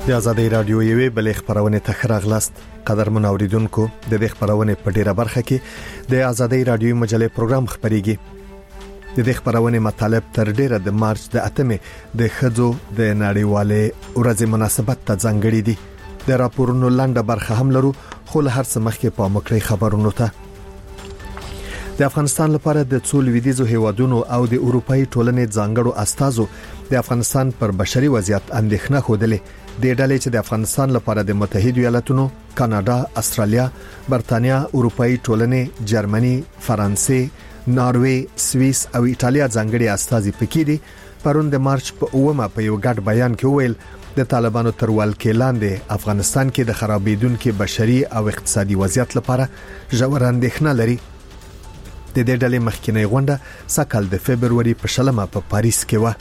د آزادۍ رادیو یوې بلې خبرونه ته راغلاست. قدرمن اوریدونکو، د دې خبرونه په ډیره برخه کې د آزادۍ رادیو مجلې پروګرام خبريږي. د دې خبرونه مطالب تر ډیره د مارچ د 8مې د خځو د نړیوالې ورځې مناسبت ته ځانګړي دي. د راپورونو لاندې برخه هم لرو، خو له هر څه مخکې په مکړی خبرونو ته. د افغانستان لپاره د څو لویدیزو هیوادونو او د اروپאי ټولنې ځانګړو استازو د افغانستان پر بشري وضعیت اندېښنه خوده. د ډلې چې د افغانستان لپاره د متحده ایالاتونو، کاناډا، استرالیا، برتانیا، اروپאי ټولنې، جرمني، فرانسې، ناروې، سوئیس او ایتالیا ځانګړي استازي پکې دي. پرون د مارچ په 9مه په یو ګډ بیان کې ویل د طالبانو تر ولکې لاندې افغانستان کې د خرابېدونکو بشري او اقتصادي وضعیت لپاره ژور اندېښنه لري. د دې ډلې مخکینی غونډه سکهال د فبرवरी په 20 په پاریس کې و.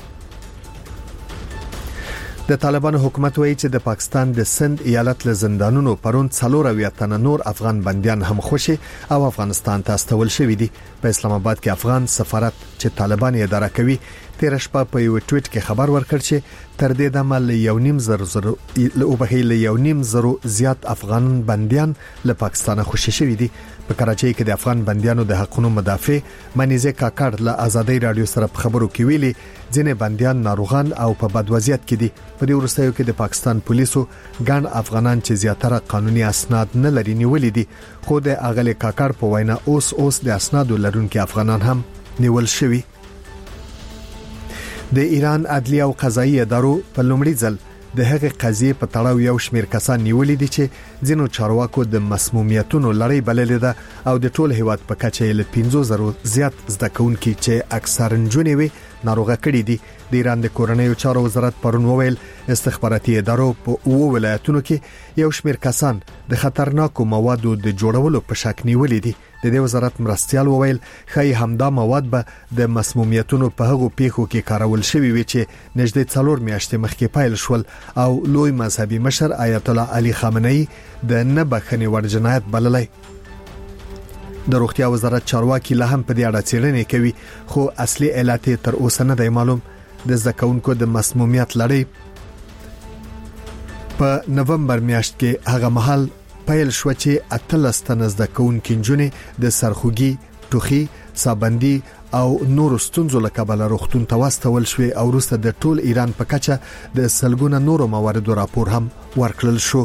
د طالبانو حکومت وایي چې د پاکستان د سند ایالت له زندانونو پرون 4 نور افغان بنديان هم خوشي او افغانستان ته استول شوې دي. په اسلام آباد کې افغان سفارت چې طالبان یې اداره کوي 13 شپه په یو ټویټ کې خبر ورکړ چې تر دې دمه له 1.5 زیات افغان بنديان له پاکستان خوشي شوې دي. په کراچۍ کې د افغان بنديانو د حقوقو مدافع منیزه کاکړ له آزادۍ رادیو سره په خبرو کې ویلي ځینې بنديان ناروغان او په بد وضعیت کې دي. په دې ورستیو کې د پاکستان پولیسو ګڼ افغانان چې زیاتره قانوني اسناد نه لري نیولې دي، خو د اغلی کاکړ په وینا اوس د اسنادو لرونکو افغانان هم نیول شوي. د ایران عدلیه او قضایي ادارو په لومړي ځل د هغه قضیه په تړاو یو شمېر کسان نیولې دي چې ځینو چارواکو د مسمومیتونو لړۍ بللې ده او د ټول هیواد په کچه له 50,000 زیات زده کوونکي چې اکثر نجونې وي ناروغه کړي دي. د ایران د کورنیو چارو وزارت پرون وویل استخباراتي ادارو په 9 ولایتونو کې یو شمېر کسان د خطرناکو موادو د جوړولو په شک نیولې دي. د دې وزارت مرستيال وویل خای همدا مواد به د مسمومیتونو په هغو پیښو کې کارول شوی وي چې نږدې 4 میاشتې مخکې پیل شول او لوی مذهبي مشر آیت الله علي خامنه‌ای د نه بخښنې وړ جنایت بللی. د روغتیا وزارت چارواکي له هم په دې اړه څېړنې کوي، خو اصلي علت تر اوسه نه دی معلوم. د زکونکو د مسمومیت لړۍ په نومبر میاشت کې هغه مهال پیل شو چې 13 تنه زکونکو نجونې د سرخوږي، ټوخي، سابندي او نور ستونزو له کبله روغتون ته واستول شوې او وروسته د ټول ایران په کچه د سلګونه نورو مواردو راپور هم ورکړل شو.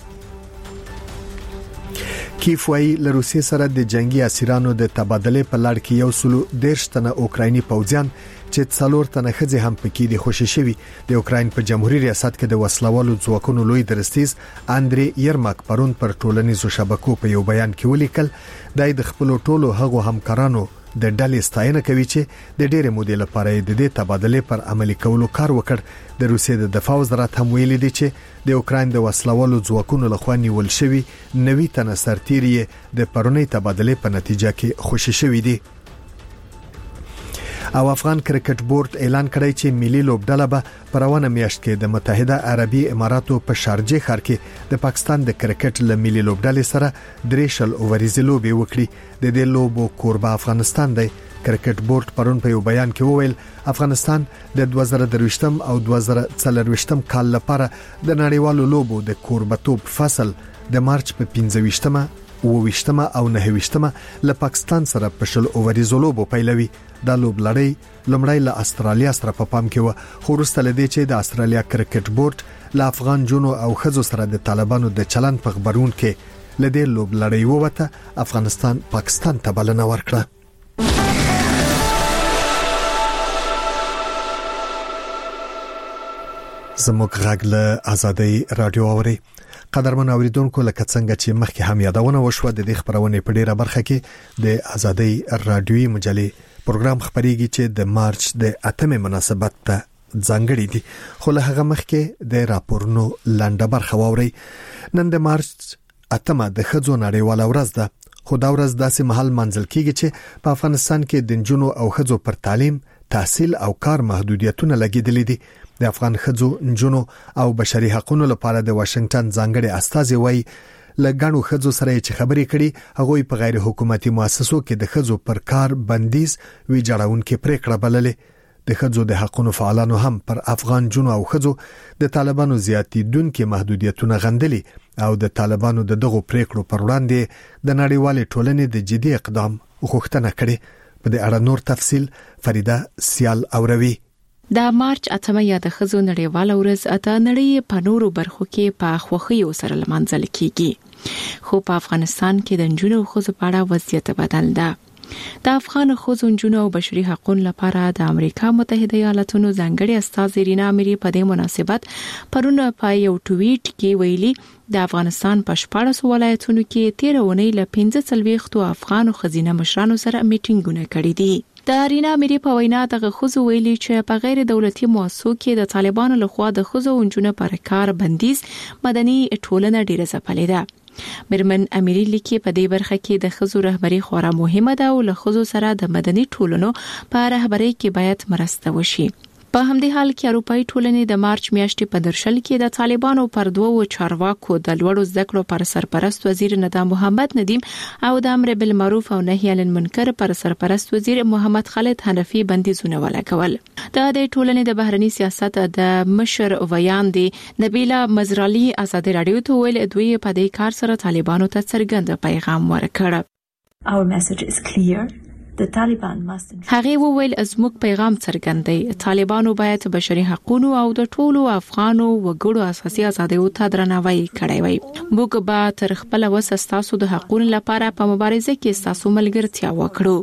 کیف وايي له روسیې سره د جنگي اسیرانو د تبادله په لړ کې 110 تنه اوکرایني پوځیان چې 4 تنه خځې هم پکې دي خوشي شوي. د اوکراین په جمهوریت ریاست کې د وسلوالو ځواکونو لوی درستیز اندري یرماک پرون پر ټولنیزو شبکو په یو بیان کې ولیکل د خپل ټولو هغو همکارانو د ډلې ستاینه کوي چې د ډېرې مودې لپاره د دې تبادله پر عملي کولو کار وکړ. د روسیې د دفاع وزارت هم ویلي دی چې د اوکراین د وسلوالو ځواکونو لخوا نیول شوی 90 تنه سرتیري د پرونی تبادله په نتیجه کې خوشي شوی دي. او افغان کرکټ بورډ اعلان کړی چې ملي لوبډله به پروانه میاشت کې د متحده عربي اماراتو په شارجه ښار کې د پاکستان د کرکټ ل ملي لوبډلې سره درېشل اووريزي لوبي وکړي. د دې لوبو کوربه افغانستان دی. کرکټ بورډ پرون په یو بیان کې وویل افغانستان د 2023 او 2024 کال لپاره د نړیوالو لوبو د کوربتوب فصل د مارچ په 25مه او 29مه له پاکستان سره په شل اووريزو لوبو پیلوي. دا لوب لړۍ لمړی له استرالیا سره په پام کې و، خو وروسته لدې چې د استرالیا کرکټ بورډ له افغان جنو او خزو سره د طالبانو د چلند په خبرون کې لدې لوب لړۍ ووته افغانستان پاکستان ته بلنه ورکړه. زموږ غږ له آزادۍ رادیو اوري. قدرمن اوریدونکو لکه څنګه چې مخکې هم یادونه وشوه د دې خبرونه په ډیره برخه کې د آزادۍ رادیوي مجلې پروګرام خبريږي چې د مارچ د 8مې مناسبت ته ځانګړي دي. خو له هغه مخکې د راپورونو لاندې برخه ووري. نن د مارچ 8مه د خځو نړیواله ورځ ده، خو دا ورځ داسې مهال منځل کیږي چې په افغانستان کې د جنونو او خځو پر تعلیم، تحصیل او کار محدودیتونه لګیدلې دي. د افغان خځو، جنونو او بشري حقوقو لپاره د واشنگټن ځانګړي استازي وایي لګانو خځو سره چې خبرې کړي هغه په غیر حکومتي مؤسسو کې د خځو پر کار بندیز وی جوړون کې پریکړه بللې. د ښځو د حقوقو فعالانو هم پر افغان جنو او ښځو د طالبانو زیاتیدونکو محدودیتونه غندلي او د طالبانو دغه پریکړو پر وړاندې د نړیوال ټولنې د جدي اقدام غوښتنه کړې. په دې اړه نور تفصيل فریده سیال اوروي. د مارچ 8 یا د ښځو نړیواله ورځ اته نړۍ په نورو برخو کې په خوښیو سره لمانځل کیږي، خو په افغانستان کې د نجونو او ښځو په اړه وضعیت بدل ده. د افغان ښځو نجونو او بشري حقوقو لپاره د امریکا متحده ایالاتونو ځانګړي استاذ رینا اميري په دې مناسبت پرون په یو ټویټ کې ویلي د افغانستان په 14 ولایتونو کې 13 اونۍ له 15 افغان خزینه مشرانو سره میټینګونه کړي دي. د رینا اميري په وینا د ښځو ویلي چې په غیر دولتي مؤسسو کې د طالبانو لخوا د ښځو او نجونو پر کار بندیز مدني ټولنه ډیره ځپلې ده. مرمن اميري لیکي په دې برخه کې د ښځو رهبری خورا مهمه ده او له ښځو سره د مدني ټولنو په رهبری کې باید مرسته وشي. په همدې حال کې اروپאי ټولنې د مارچ میاشتې په درشل کې د طالبانو پر دوو چارواکو د لوړو زده کړو پر سرپرست وزیر ندام محمد ندیم او د امر بالمعروف او نهي عن المنکر پر سرپرست وزیر محمد خالد حنفي بندیزونه ولګول. د ټولنې د بهرنی سیاست د مشر ویاندې نبیله مزرالي ازادي رادیو ته ویل دوی په دې کار سره طالبانو ته څرګند پیغام ورکړ. Our message is clear. هغه وویل زموږ پیغام څرګند دی، طالبانو باید بشري حقوقو او د ټولو افغانو وګړو اساسي ازادیو ته درناوی کړی وي. موږ به تر خپل وسه تاسو د حقوقو لپاره په مبارزه کې تاسو ملګرتیا وکړو.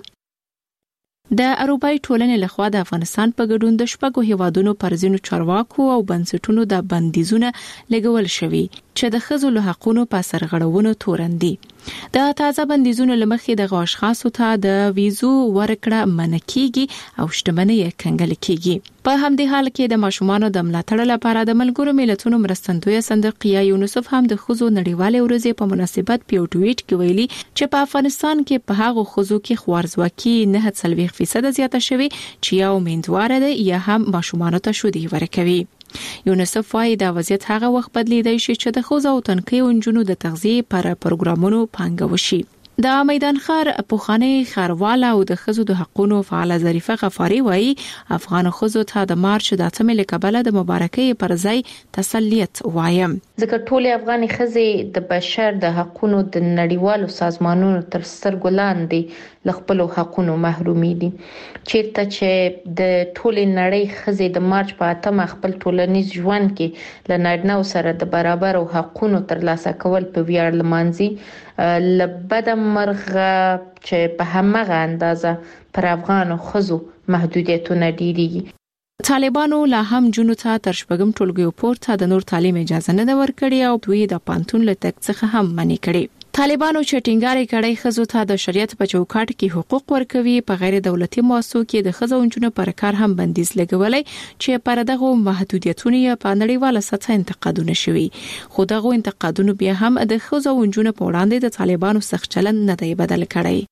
د اروپאי ټولنې لخوا د افغانستان په ګډون د شپږو هیوادونو پر ځینو چارواکو او بنسټونو د بندیزونه لګول شوي چې د ښځو له حقوقو په سرغړونو تورندي. د تازه بندیزونو لمخې د غوښخاصو ته د ویزو ورکړه منکیږي او شتمنۍ کنګل کیږي. په همدې حال کې د ماشومانو د ملاتړ لپاره د ملګرو ملتونو مرستندوی صندوق یا یونیسف هم د ښځو نړیواله ورځ په مناسبت په ټویټ کې ویلي چې په افغانستان کې په هغه ښځو کې خوارزواکي 9% زیاته شوي چې یو میندواره ده یا هم ماشومانو ته شودي ورکوي. یونیسف وايي دا وضعیت هغه وخت بدلیدای شي چې د ښځو او تنکیو نجونو د تغذیه پر پروګرامونو پانګه وشي. د میدان خار پوخاني خارواله او د ښځو د حقوقو فعال ظریفه غفاری وايي افغان ښځو ته د مارچ د 8 لکبله د مبارکۍ پر ځای تسلیت وایم. ځکه ټول افغاني ښځې د بشر د حقوقو د نړیوالو سازمانونو تر سترګو لاندې له خپل حقوقو محرومي دي. چیرته چې د ټول نړۍ ښځې د مارچ په 8 خپل ټولنیز ژوند کې له نارینه سره د برابر حقوقو ترلاسه کول په ویاړ لمانځي، لبد مرغه چې په همغه اندازه پر افغان ښځو محدودیتونه ډیریږي. طالبانو لا هم جنو ته تر شپږم ټولګیو پورته د نور تعلیم اجازه نه ورکړي او دوی د پانتون له تک څخه هم منې کړي. طالبانو چې ټینګاري کړي ښځو ته د شریعت په چوکاټ کې حقوق ورکوي، په غیر دولتي مؤسسو کې د ښځو انجونو پر کار هم بندیز لګولای چې پر دغه محدودیتونه په نړیواله سطح انتقادونه شوي، خو دغه انتقادونه بیا هم د ښځو انجونو په وړاندې د طالبانو سخت چلند نه دی بدل کړی.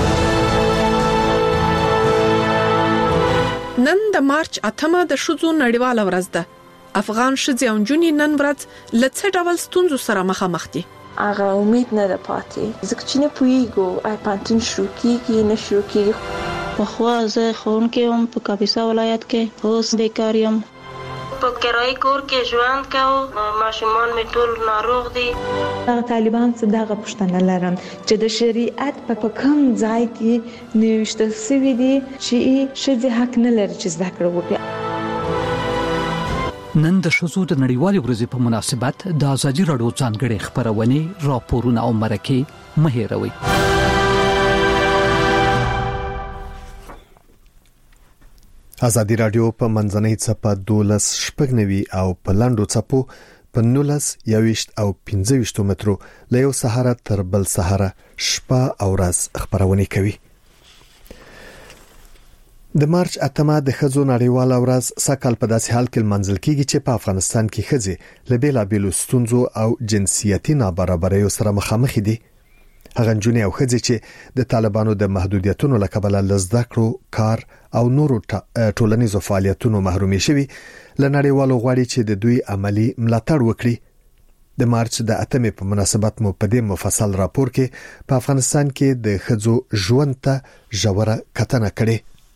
نن د مارچ 8 د ښځو نړیواله ورځ ده. افغان ښځې او نجونې نن ورځ له څه ډول ستونزو سره مخامخ دي؟ هغه امید نه ده پاتې، ځکه چې نه پوهیږو آیا پانتون شروع کیږي نه شروع کیږي. پخوا زه ښوونکې وم په کاپیسا ولایت کې، اوس بیکار یم. په کرایي کور کې ژوند کوم، ماشومان مې ټول ناروغ دي. هغه طالبان څه دغه پوښتنه لرم چې د شریعت په کوم ځای کې نوښتل شوی دی چې ښځې حق نه لري چې زده کړه وکړي. نن د ښځو د نړیوالې ورځې په مناسبت د ازادي راډیو ځانګړي خبرونه، راپورونه او مرکې مه هېروئ. ازادي راډیو په منځنۍ څپه 12 شپږنوي او په لاندو څپو په 19 21 او 25 مترو له یو سهار تر بل سهار شپه او ورځ خبرونه کوي. د مارچ 8 د ښځو نړیواله ورځ سکهال په داسې حال کې منځل کیږي چې په افغانستان کې ښځې له بیلابیلو ستونزو او جنسیتي نابرابریو سره مخامخ دي. هغه نجونې او ښځې چې د طالبانو د محدودیتونو له کبله لزده کړو، کار او نورو ټولنیزو فعالیتونو محرومي شوي، له نړیوالو غواړي چې د دوی عملی ملاتړ وکړي. د مارچ د 8 په مناسبت مو په دې مفصل راپور کې په افغانستان کې د ښځو ژوند ته ژوره کتنه کړې.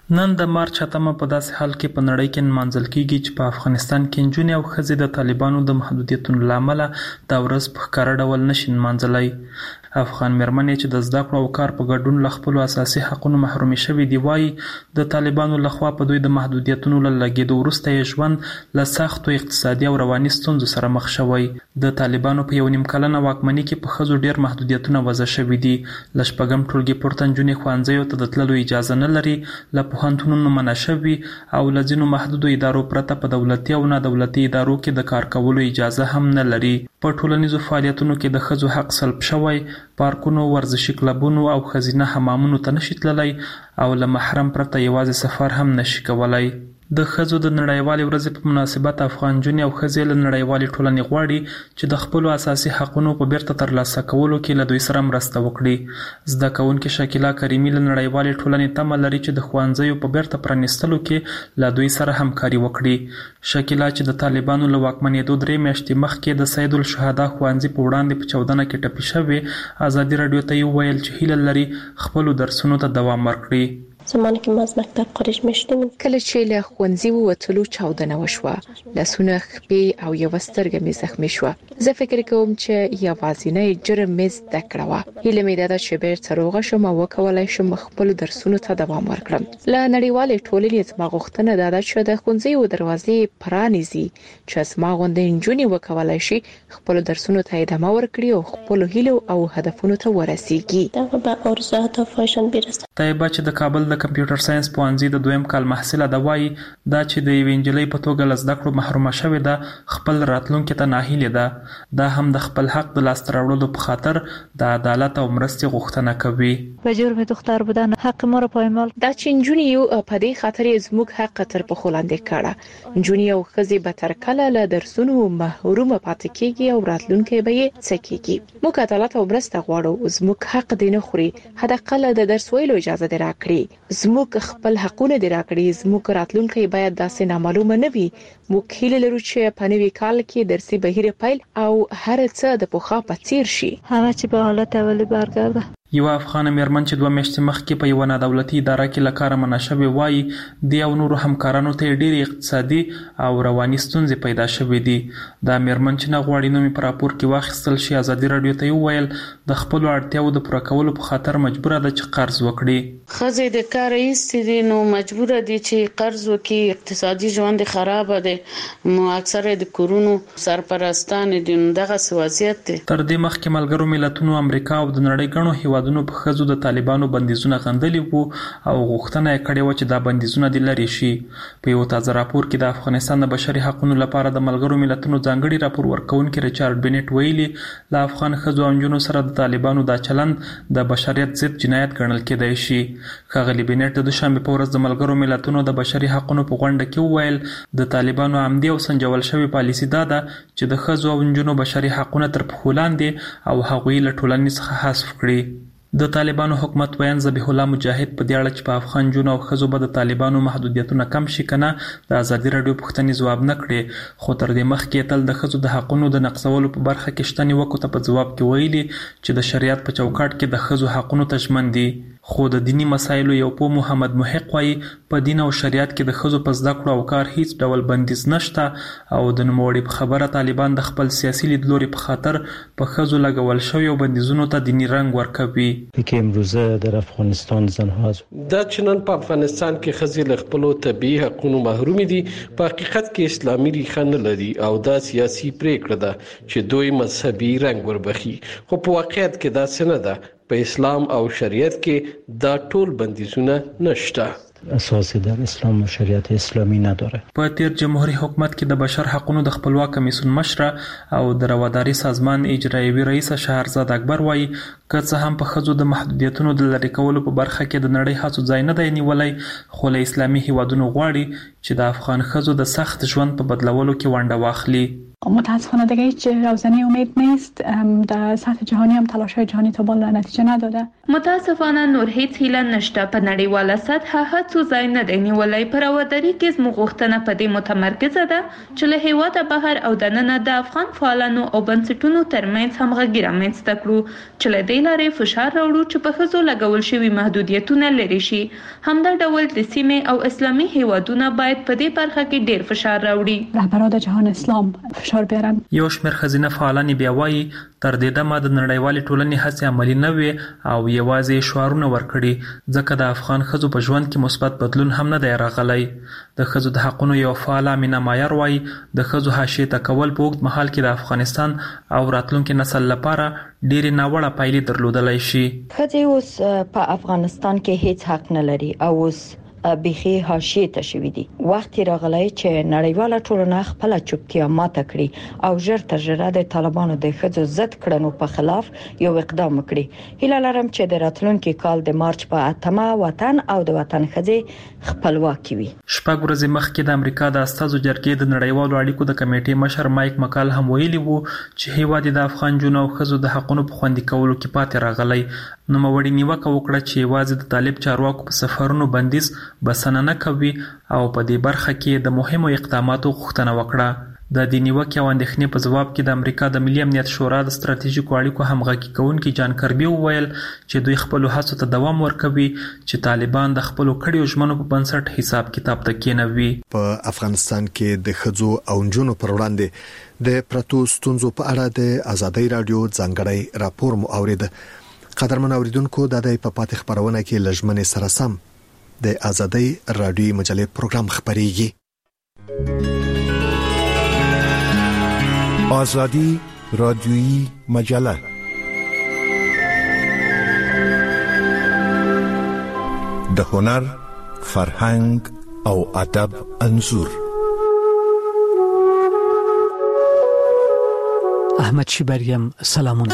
نن د مارچ 8 په داسې حال کې په نړۍ کې منځل کیږي چې په افغانستان کې نجونې او ښځې د طالبانو د محدودیتونو لامل دا ورځ په ښکاره ډول نشي منځلای. افغان مېرمنې چې د زده کړو او کار په ګډون له خپلو اساسي حقونو محرومې شوي دي وایي د طالبانو لخوا په دوی د محدودیتونو له لګېدو وروسته یې ژوند له سختو اقتصادي او رواني ستونزو سره مخ شوی. د طالبانو په 1.5 کلنه واکمنۍ کې په ښځو ډېر محدودیتونه وضع شوي دي. له 4م ټولګي پورته نجونې ښوونځیو ته د تللو اجازه نه لري، له پوهنتونونو منع شوي او له ځینو محدودو ادارو پرته په دولتي او نه دولتي ادارو کې د کار کولو اجازه هم نه لري. په ټولنیزو فعالیتونو کې د ښځو حق سلب شوی، پارکونو، ورزشي کلبونو او ښځینه حمامونو ته نشي تللی او له محرم پرته یوازې سفر هم نشي کولای. د ښځو د نړیوالې ورځې په مناسبت افغان نجونې او ښځې له نړیوالې ټولنې غواړي چې د خپلو اساسي حقونو په بیرته ترلاسه کولو کې له دوی سره مرسته وکړي. زده کوونکې شکیلا کریمي له نړیوالې ټولنې تمه لري چې د ښوونځیو په بیرته پرانیستلو کې له دوی سره همکاري وکړي. شکیلا چې د طالبانو له واکمنېدو 3 میاشتې مخکې د سید الشهدا ښوونځي په وړاندې په 14 کې ټپي شوې، ازادي راډیو ته یې وویل چې هیله لري خپلو درسونو ته دوام ورکړي. زمانی که ما از مکتب خارج میشدم کله چې له ښوونځي ووتلو چاودنه وشوه، لاسونه، خپې او یو سترګه مې زخمي شوه. زه فکر کوم چې یوازینی جرم مې زده کړه وه. هیله مې ده چې بیرته روغه شم او وکولای شم خپل درسونو ته دوام ورکړم. له نړیوالې ټولنې زما غوښتنه ده چې د ښوونځیو دروازې پرانیزي چې زما غوندې نجونې وکولای شي خپل درسونو ته ادامه ورکړي او خپل هیلو او هدفونو ته ورسیږي. دا به آرزو هدفهایشان برسند. طیبه چې د کابل د کمپیوټر ساينس پوهنځي د 2م کال محصله ده وایي دا چې د یوې نجلۍ په توګه له زده کړو محرومه شوې ده خپل راتلونکي ته ناهیلې ده. دا هم د خپل حق د لاسته راوړلو په خاطر د عدالت او مرستې غوښتنه کوي. به جرم دختر بودن حق ما را پایمال دا چې نجونې یو په دې خاطر زموږ حق تر پخو لاندې کړه. نجونې او ښځې به تر کله له درسونو محرومه پاتې کیږي او راتلونکي به یې څه کیږي. موږ عدالت او مرسته غواړو. زموږ حق دی نه خوري. حداقل د درس ویلو اجازه دی راکړي. زموږ خپل حقونه دی راکړي. زموږ راتلونکي باید داسې نامعلومه نه وي. موږ هیله لرو چې په نوي کال کې درسي بهیر پیل او هر څه د پخوا په څیر شي. همه چی به حالت اولی برگرده. یوه افغان مېرمن چې 2 میاشتې مخکې په یوه نادولتي اداره کې له کاره منع شوې وایي د او نورو همکارانو ته ډېرې اقتصادي او رواني ستونزې پیدا شوې دي. دا مېرمن چې نه غواړي نوم یې په راپور کې واخیستل شي ازادي راډیو ته یې وویل د خپلو اړتیاوو د پوره کولو په خاطر مجبوره ده چې قرض وکړي. ښځې د کاره ایستې دي نو مجبوره دي چې قرض وکړي. اقتصادي ژوند خراب دی. اکثره د کورونو سرپرستان دي. دغه وضعیت دی. تر دې مخکې ملګرو ملتونو امریکا او د نړۍ ګڼو هیوادونو په ښځو د طالبانو بندیزونه غندلي وو او غوښتنه یې کړې وه چې دا بندیزونه دې لرې شي. په یو تازه راپور کې د افغانستان د بشري حقوقو لپاره د ملګرو ملتونو ځانګړي راپور ورکوونکي ریچارډ بینټ ویلي له افغان ښځو او نجونو سره د طالبانو دا چلند د بشریت ضد جنایت ګڼل کېدای شي. ښاغلي بینټ د دوشنبې په ورځ د ملګرو ملتونو د بشري حقوقو په غونډه کې وویل د طالبانو عمدي او سنجول شوی پالیسي دا ده چې د ښځو او نجونو بشري حقوق تر پښو لاندې او هغوی له ټولنې څخه حذف کړي. د طالبانو حکومت ویان ذبیح الله مجاهد په دې اړه چې په افغان جنونو او ښځو به د طالبانو محدودیتونه کم شي کنه د ازادي راډیو پوښتنې ځواب نه کړي. خو تر دې مخکې تل د ښځو د حقونو د نقضولو په برخه کې شته نیوکو ته په ځواب کې ویلي چې د شریعت په چوکاټ کې د ښځو حقونو ته ژمن دي. خو د دینی مسایلو یو پوه محمد محق وایي په دین او شریعت کې د ښځو په زده کړو او کار هیڅ ډول بندیز نشته او د نوموړي په خبره طالبان د خپل سیاسي لیدلوري په خاطر په ښځو لګول شوی او بندیزونو ته دینی رنګ ورکوي. که امروزه در افغانستان زنها دا چې نن په افغانستان کې ښځې له خپلو طبیعي حقونو محروم دي په حقیقت کې اسلامي ریښه نه لري او دا سیاسي پریکړه ده چې دوی مذهبي رنګ وربخي. خو په واقعیت کې دا څه نه ده. په اسلام او شریعت کې دا ټول بندیزونه نشته. اساسی در اسلام و شریعت اسلامی نداره. په تیر جمهوریت حکومت کې د بشر حقوقو د خپلواک کمیسیون مشره او د رواداري سازمان اجرایوي رئیس شهرزاد اکبر وایي که څه هم په ښځو د محدودیتونو د لرې کولو په برخه کې د نړۍ هڅو ځای نه دی نیولی، خو له اسلامي هیوادونو غواړي چې د افغان ښځو د سخت ژوند په بدلولو کې ونډه واخلي. متاسفانه دیگه هیچ روزنه امید نیست. در سطح جهانی هم تلاش‌های جهانی تا بالا نتیجه نداده. متاسفانه نور هیڅ هیله نشته. په نړیواله سطح هڅو ځای نه دی نیولی. پر ودري کې زموږ غوښتنه په دې متمرکزه ده چې له هیواده بهر او دننه د افغان فعالانو او بنسټونو ترمنځ همغږي رامنځته کړو چې له دې لارې فشار راوړو چې په ښځو لګول شوي محدودیتونه لرې شي. همدا ډول د سیمې او اسلامي هیوادونه باید په دې برخه کې ډیر فشار راوړي. رهبران د جهان اسلام فشار بیارن. یو شمېر ښځینه فعالان بیا وایي تر دې دمه د نړیوالې ټولنې هڅې عملي نه وي او یوازې شعارونه ورکړي ځکه د افغان ښځو په ژوند کې مثبت بدلون هم نه دی راغلی. د ښځو د حقونو یو فعاله مینه مایر وایي د ښځو حاشیې ته کول په اوږد مهال کې د افغانستان او راتلونکي نسل لپاره ډېرې ناوړه پایلې درلودلی شي. ښځې اوس په افغانستان کې هیڅ حق نه لري او اوس بيخي حاشیه ته شوې دي. وخت راغلی چې نړیواله ټولنه خپل چوپتیا ماته کړي او ژر تر ژره د طالبانو د ښځو ضد کړنو په خلاف یو اقدام وکړي. هیله لرم چې د راتلونکي کال د مارچ په 8مه وطن او د وطن ښځې خپلواکي وي. شپږ ورځې مخکې د امریکا د استازو جرګې د نړیوالو اړیکو د کمیټې مشر مایک مکال هم ویلي وو چې هیواد د افغان جنو او ښځو د حقونو په خوندي کولو کې پاتې راغلی. نو موري نیوکه وکړه چې یوازې د طالب چارواکو په سفرونو بندیز بسنه نه کوي او په دې برخه کې د مهمو اقداماتو غوښتنه وکړه. د دې نیوکې او اندېښنې په ځواب کې د امریکا د ملي امنیت شورا د ستراتیژیکو اړیکو همغږي کوونکي جان کربي وویل چې دوی خپل هڅو ته دوام ورکوي چې طالبان د خپل کړيو ژمنو په بنسټ حساب کتاب ته کېنوي. په افغانستان کې د ښځو او نجونو پر وړاندې د پرتو ستونزو په اړه د ازادۍ رادیو ځانګړی راپور مو اورید. قدرمن اوریدونکو د دې په پاتې خبرونه کې لجمنې سره سم د ازادۍ رادیو مجلې پروګرام خبريږي. آزادی رادیویی مجله د هنر، فرهنګ او ادب انځور. احمد شیبریم سلامونه.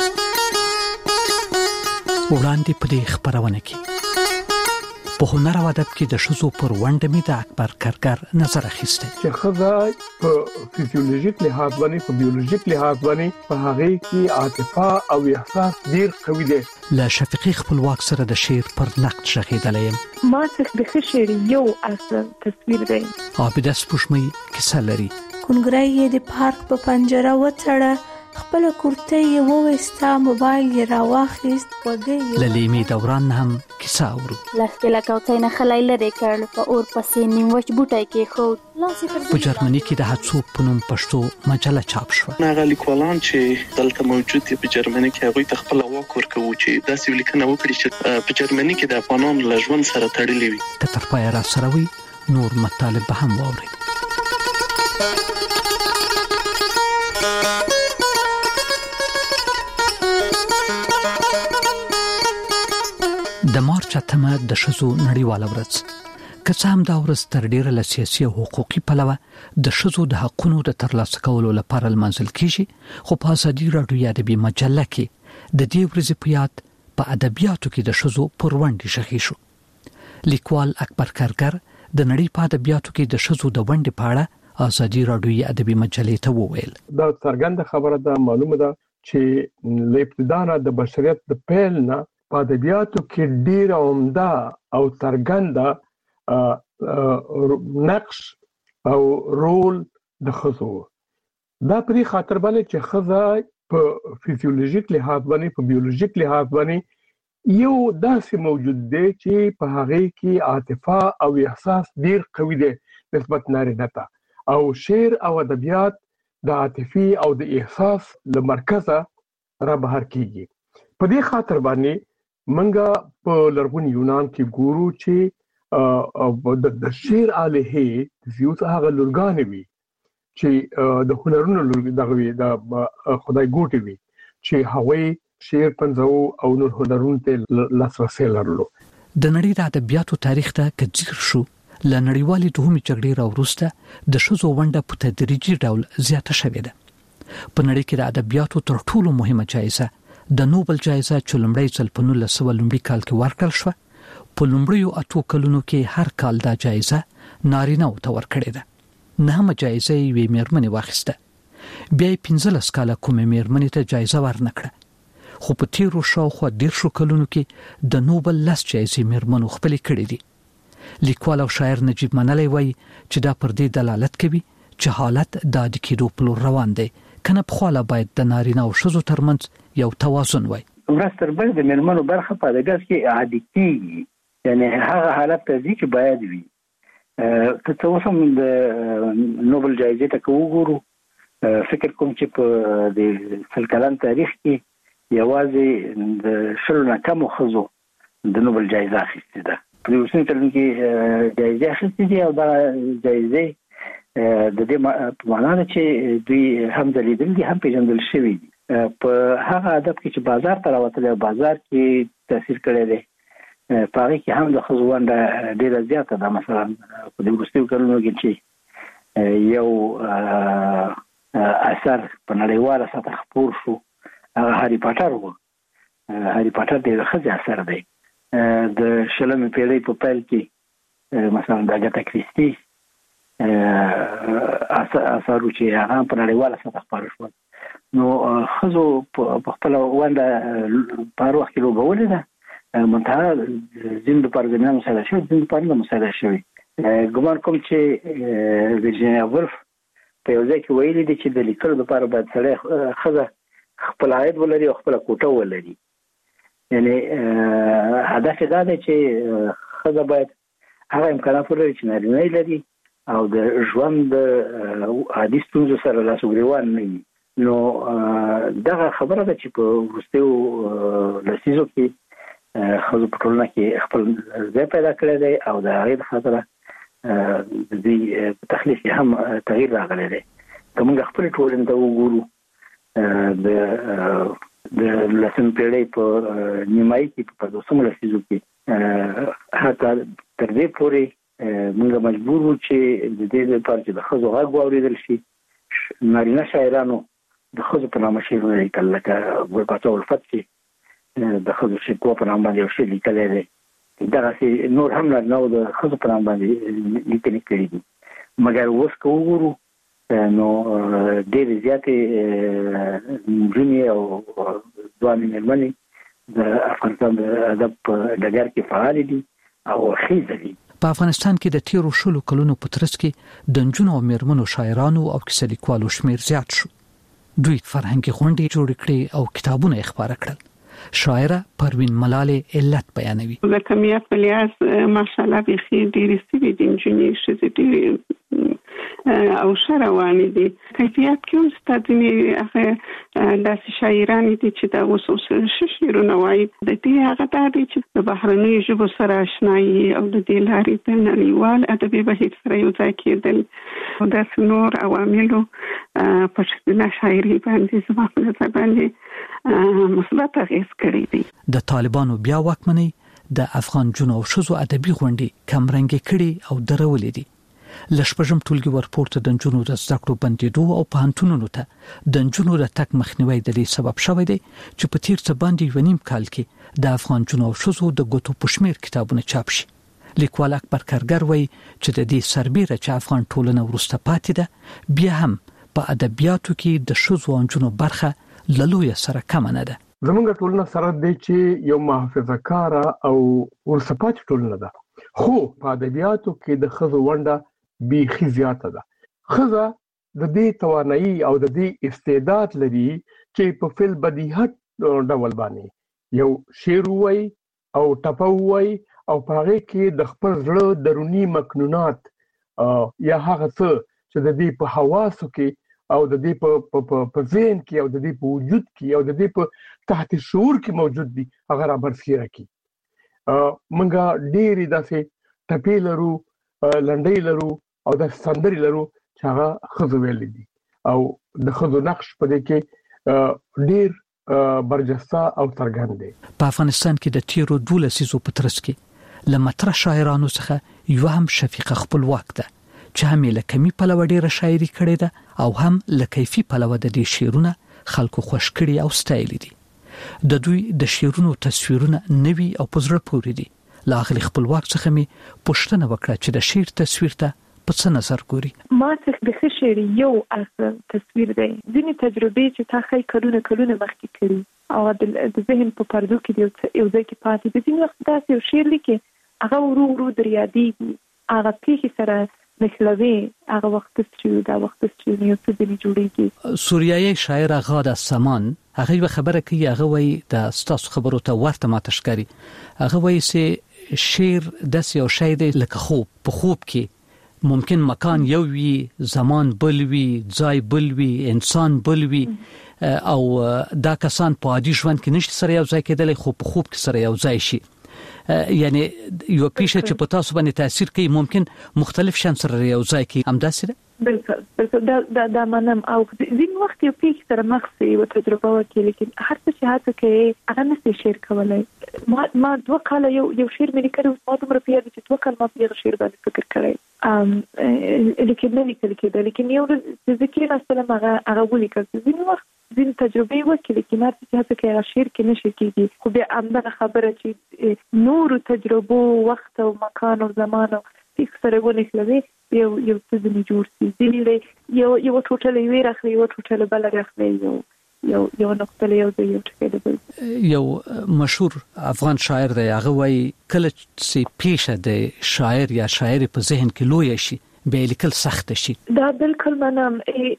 وړاندې په دې خبرونه کې په هنر او ادب کې د شذو پر ونډه می د اکبر کارګر نظر اخیسته چې خزه په فزیولوژیک لحاظ باندې په بیولوژیک لحاظ باندې په هغه کې عاطفه او احساس ډیر قوي دي. له شفیقي خپلواک سره د شعر پر نقد شهیدلیم ما څخه د شعر یو اصل تصویر دی. عابد سپوږمۍ کیسه لري. کونګړی د پارک په پنجره وڅړه خپل کورته یې ووستا موبایل یې راواخیست وګي للیمي دوران هم کیسه اورو. لاسته لکوتای نه خلای لري کړل په اور پسې نیموچ بوټای کې خو په جرمني کې د هڅو پنوم پښتو مجله چاپ شو. هغه لیکوالان چې دلته موجود دي په جرمني کې هغه ته خپل واک ورکوي چې داسې لیکنه وکړي چې په جرمني کې د افغانانو لژوند سره تړلې وي. کتر پای را سره وي نور مطالب هم ووري. د مارچ 8مه د ښځو نړیواله ورځ که څه هم دا ورځ تر ډیره له سیاسي او حقوقي پلوه د ښځو د حقونو د ترلاسه کولو لپاره لمانځل کیږي، خو په ازادي رادیو ادبي مجله کې د دې ورځې په یاد په ادبیاتو کې د ښځو پر ونډې شخې شو. لیکوال اکبر کارګر د نړۍ په ادبیاتو کې د ښځو د ونډې په اړه ازادي رادیو ادبي مجلې ته وویل. دا څرګنده خبره ده، معلومه ده چې له ابتدا د بشریت د پیل نه په ادبیاتو کې ډیر عمده او څرګنده نقش او رول د ښځو. دا په دې خاطر باندې چې ښځه په فزیولوژیک لحاظ باندې په بیولوژیک لحاظ باندې یو داسې موجود دی چې په هغه کې عاطفه او احساس ډیر قوي دی نسبت نارینه ته، او شعر او ادبیات د عاطفي او د احساس له مرکزه را بهر کیږي. په دې خاطر باندې منګه په لرغون یونان کې ګورو چې د شعر الهه زیوس هغه لورګانې وي چې د هنرونو دغه د خدای ګوټي وي چې هغوی شعر پنځو او نور هنرونو ته لاسرسي لرلو. د نړۍ د ادبیاتو تاریخ ته کځیر شو ل نړیوالې دوهمې جګړې راوروسته د ښځو ونډه په تدریجي ډول زیاته شوې ده. په نړۍ کې د ادبیاتو تر ټولو مهمه جایزه د نوبل جایزه چې لومړی ځل په 1900 کال کې ورکړل شو، په لومړیو 8 کلونو کې هر کال دا جایزه نارینه او ته ورکړې ده. نهمه جایزه یې مېرمنې واخیسته. بیا 15 کاله کومې میرمنې ته جایزه ورنکړه خو په تیرو شاوخوا 10 کلونو کې د نوبل لاس جایزې میرمنو خپل کړې دي لیکوال او شاعر نجیب منلی وایي چې دا پر دې دلالت کوي چې حالت د عادي کېدو په لور روان دی کنه په خاله باید د نارینه او ښځو ترمنځ یو توازن وي ورستر بل د میرمنو برخه په دغه کې عادي کیږي یعنی هغه حالت ته چې باید وي ته اوسم د نوبل جایزې ته وګورو فکر کوم چې په د سلکلن تاریخ کې یوازې د شلونه کم خزو د نوبل جایزه اخیستې ده په اوسنۍ کلن کې جایزه اخیستې دي او دا جایزه د دې معنا ده چې دوی هم دلیدل دي هم پیژندل شوی دي په هغه ادب کې چې بازار ته راوتل بازار کې تاثیر کړی دی پاره کې هم د خزوانده ډیره زیاته ده مثلا په دې وروستیو کلونو کې چې یو اثر په نړیواله سطح خپور شو هغه هری پاتر وو هری پاتر ډیر ښه اثر دی د شلمې پیړۍ په پیل کې مثلا د اګاتا کریسټي اثر چې هغه په نړیواله سطح خپور شو نو خزو په خپل ونده په وخت کې لوبولې ده منتها زند پر زمینه مساله شو زند پر نه مساله شوی ګمان کوم چې ویرجینیا وولف په یو ځای کې ویلي دي چې د لیکلو لپاره باید سړی خزه خپل عاید ولري او خپل کوټه ولري یعنی هدف دا دی چې خزه باید هغه امکانات ولري چې نارینه لري او د ژوند عادي ستونزو سره لاس ګریوان نه وي نو دغه خبره ده چې په وروستیو لسیزو کې خزو په ټولنه کې خپل ځای پیدا کړی دی او د هغې خاطره د دوی په تخلیق کې هم تغییر راغلی دی که موږ خپل ټولنې ته وګورو د لسمې پیړۍ په نیمایي کې په 15 لسیزو کې حتی تر دې پورې موږ مجبور وو چې د دې لپاره چې د ښځو غږ واورېدل شي نارینه شاعرانو د ښځو په نامه شعرونه لیکل لکه ګل پاچا الفت چې د خزو شکو په نام باندې یو شی لیکلی دی دغسې نور هم نو د خزو په نام باندې لیکنې کړي دي مګر اوس که وګورو نو ډېرې زیاتې نجونې او ځوانې مېرمنې د افغانستان د ادب په ډګر کې فعالې دي او ښځې دي په افغانستان کې د تیرو 10 کلونو په ترڅ کې د نجونو او مېرمنو شاعرانو او کیسه لیکوالو شمیر زیات شو دوی فرهنګي غونډې جوړ کړې او کتابونه یې خپاره کړل شاعره پروین ملاله علت بیانوي د کمیت په لحاظ ماشاءالله به ډېرې سوي دي نجونې ښځې ډېرې او شروانې دي کیفیت کې هم ستاسو هغه داسې شاعران دي چې دا اوس شعرونه وایي د دې هغه دا دي چې د بهرنیو ژبو سره آشنایي او د دې لارې د نړیوال ادبي بهیر سره یو ځای کېدل او داسې نور عواملو په ښځینه شاعري باندې زما په نظر باندې مثبت اغېز کړی دی د طالبانو بیا واکمنۍ د افغان جنو او ښځو ادبي غونډې کمرنګ کړي او درولې دي لشپږم ټولګي ورپورته د جنونو د زده کړو بندیدو او پوهنتونونو ته د جنونو د تک مخنیوي د دې سبب شوی دی چې په تیر څه باندې ونیم کال کې د افغان جنو او ښځو د ګوتو پښمیر کتابونه چاپ شي لیکوال اکبر کارګر وایي چې د دې سربېره چې افغان ټولنه ورسته پاتې ده بیا هم په ادبیاتو کې د ښځو او جنو برخه لویه سره کم نه ده زمونږ ټولنه سره د چې یو محافظه کار او ورسته پاتې ټولنه ده خو په ادبیاتو کې د ښځو ونډه بیخي زیاته ده ښځه د دې توانایي او د دې استعداد لري چې په فل بدیهت ډول باندې یو شعر وایي او ټپه وایي او په هغه کې د خپل زړه درونی مکنونات یا هغه څه چې د دې په حواسو کې او د دې په ذهن کې او د دې په وجود کې او د دې په تحت شعور کې موجود دي هغه را برسېره کی منګه ډېری داسې ټپې لرو لنډۍ لرو او د سندري لرو چې هغه خزو ویل دي او د خزو نقش په دې کې ډېر برجسته او څرګند دی په افغانستان کې د تیرو 12 لسیزو په ترڅ کې لمتر شاعرانو څخه یو هم شفیقه خپلواک ده چې هم له کمی پلوه ډیره شاعري کړې ده او هم له کیفي پلوه د دې شعرونه خلکو خوښ کړي او ستایل دي د دوی د شعرونو تصویرونه نوي او پزړه پورې دي لاغلی خپلواک څخه می پښتنه وکړه چې د شعر تصویر ته په څه نظر ګوري؟ ما څخه د خشیر یو اصل تصویر دی. ځینې تجربې چې تا خی کلونه مخکې کړي او د ذهن په پردو کې یو ځای کې پاتې دي. ځینې وخت داسې یو شعر لیکي هغه ورو در یادېږي، هغه پیښې سره نښلوي، هغه وخت چې دا وخت چې یو څه دې جوړېږي. سوریایي شاعر غاد السمان هغه یو خبره کوي، هغه وایي د ستاسو خبرو ته ورته ماته ښکاري. هغه وایي چې شعر داسې یو شی دی لکه خوب. په خوب کې ممکن مکان یو وي، زمان بل وي، ځای بل وي، انسان بل وي او دا کسان په عادي ژوند کې نشي سره یو ځای کېدلی، خو په خوب کې سره یو ځای شي. یعنی یو پیښه چې په تاسو باندې تاثیر کوي ممکن مختلف شان سره یو ځای کې همداسې ده. بالکل دا منم. او ځین وخت یو پیښه سره مخ سي او تجربه وکړي، لیکن هر څه چې هڅه کوي هغه نشي شیر کولای. ما 2 کال یو شعر مې لیکلو، ما دومره پیاده چې 2 کال ما په شعر باندې فکر کړی لیکن نه لیکل کېده. لیکن یو ذکر اصلا هغه ولیکل. ځین وخت ځین تجربه وکړي، لیکن هر څه چې هڅه کوي هغه شعر کې نشي کېږي. خو بیا همدغه خبره چې نور تجربه وخت او مکان او زمان او پیښه سره ونښلوي یو څه ځنې جوړ سي. ځینې یو ټوټه له یوې راخلي، یو ټوټه له بله راخلي، یو نقطه له یو ځای یو ټکی له بل. یو مشهور افغان شاعر دی، هغه وایي کله چې پیښه د شاعر یا شاعرې په ذهن کې لویه شي بیا لیکل سخت شي. دا بالکل منم.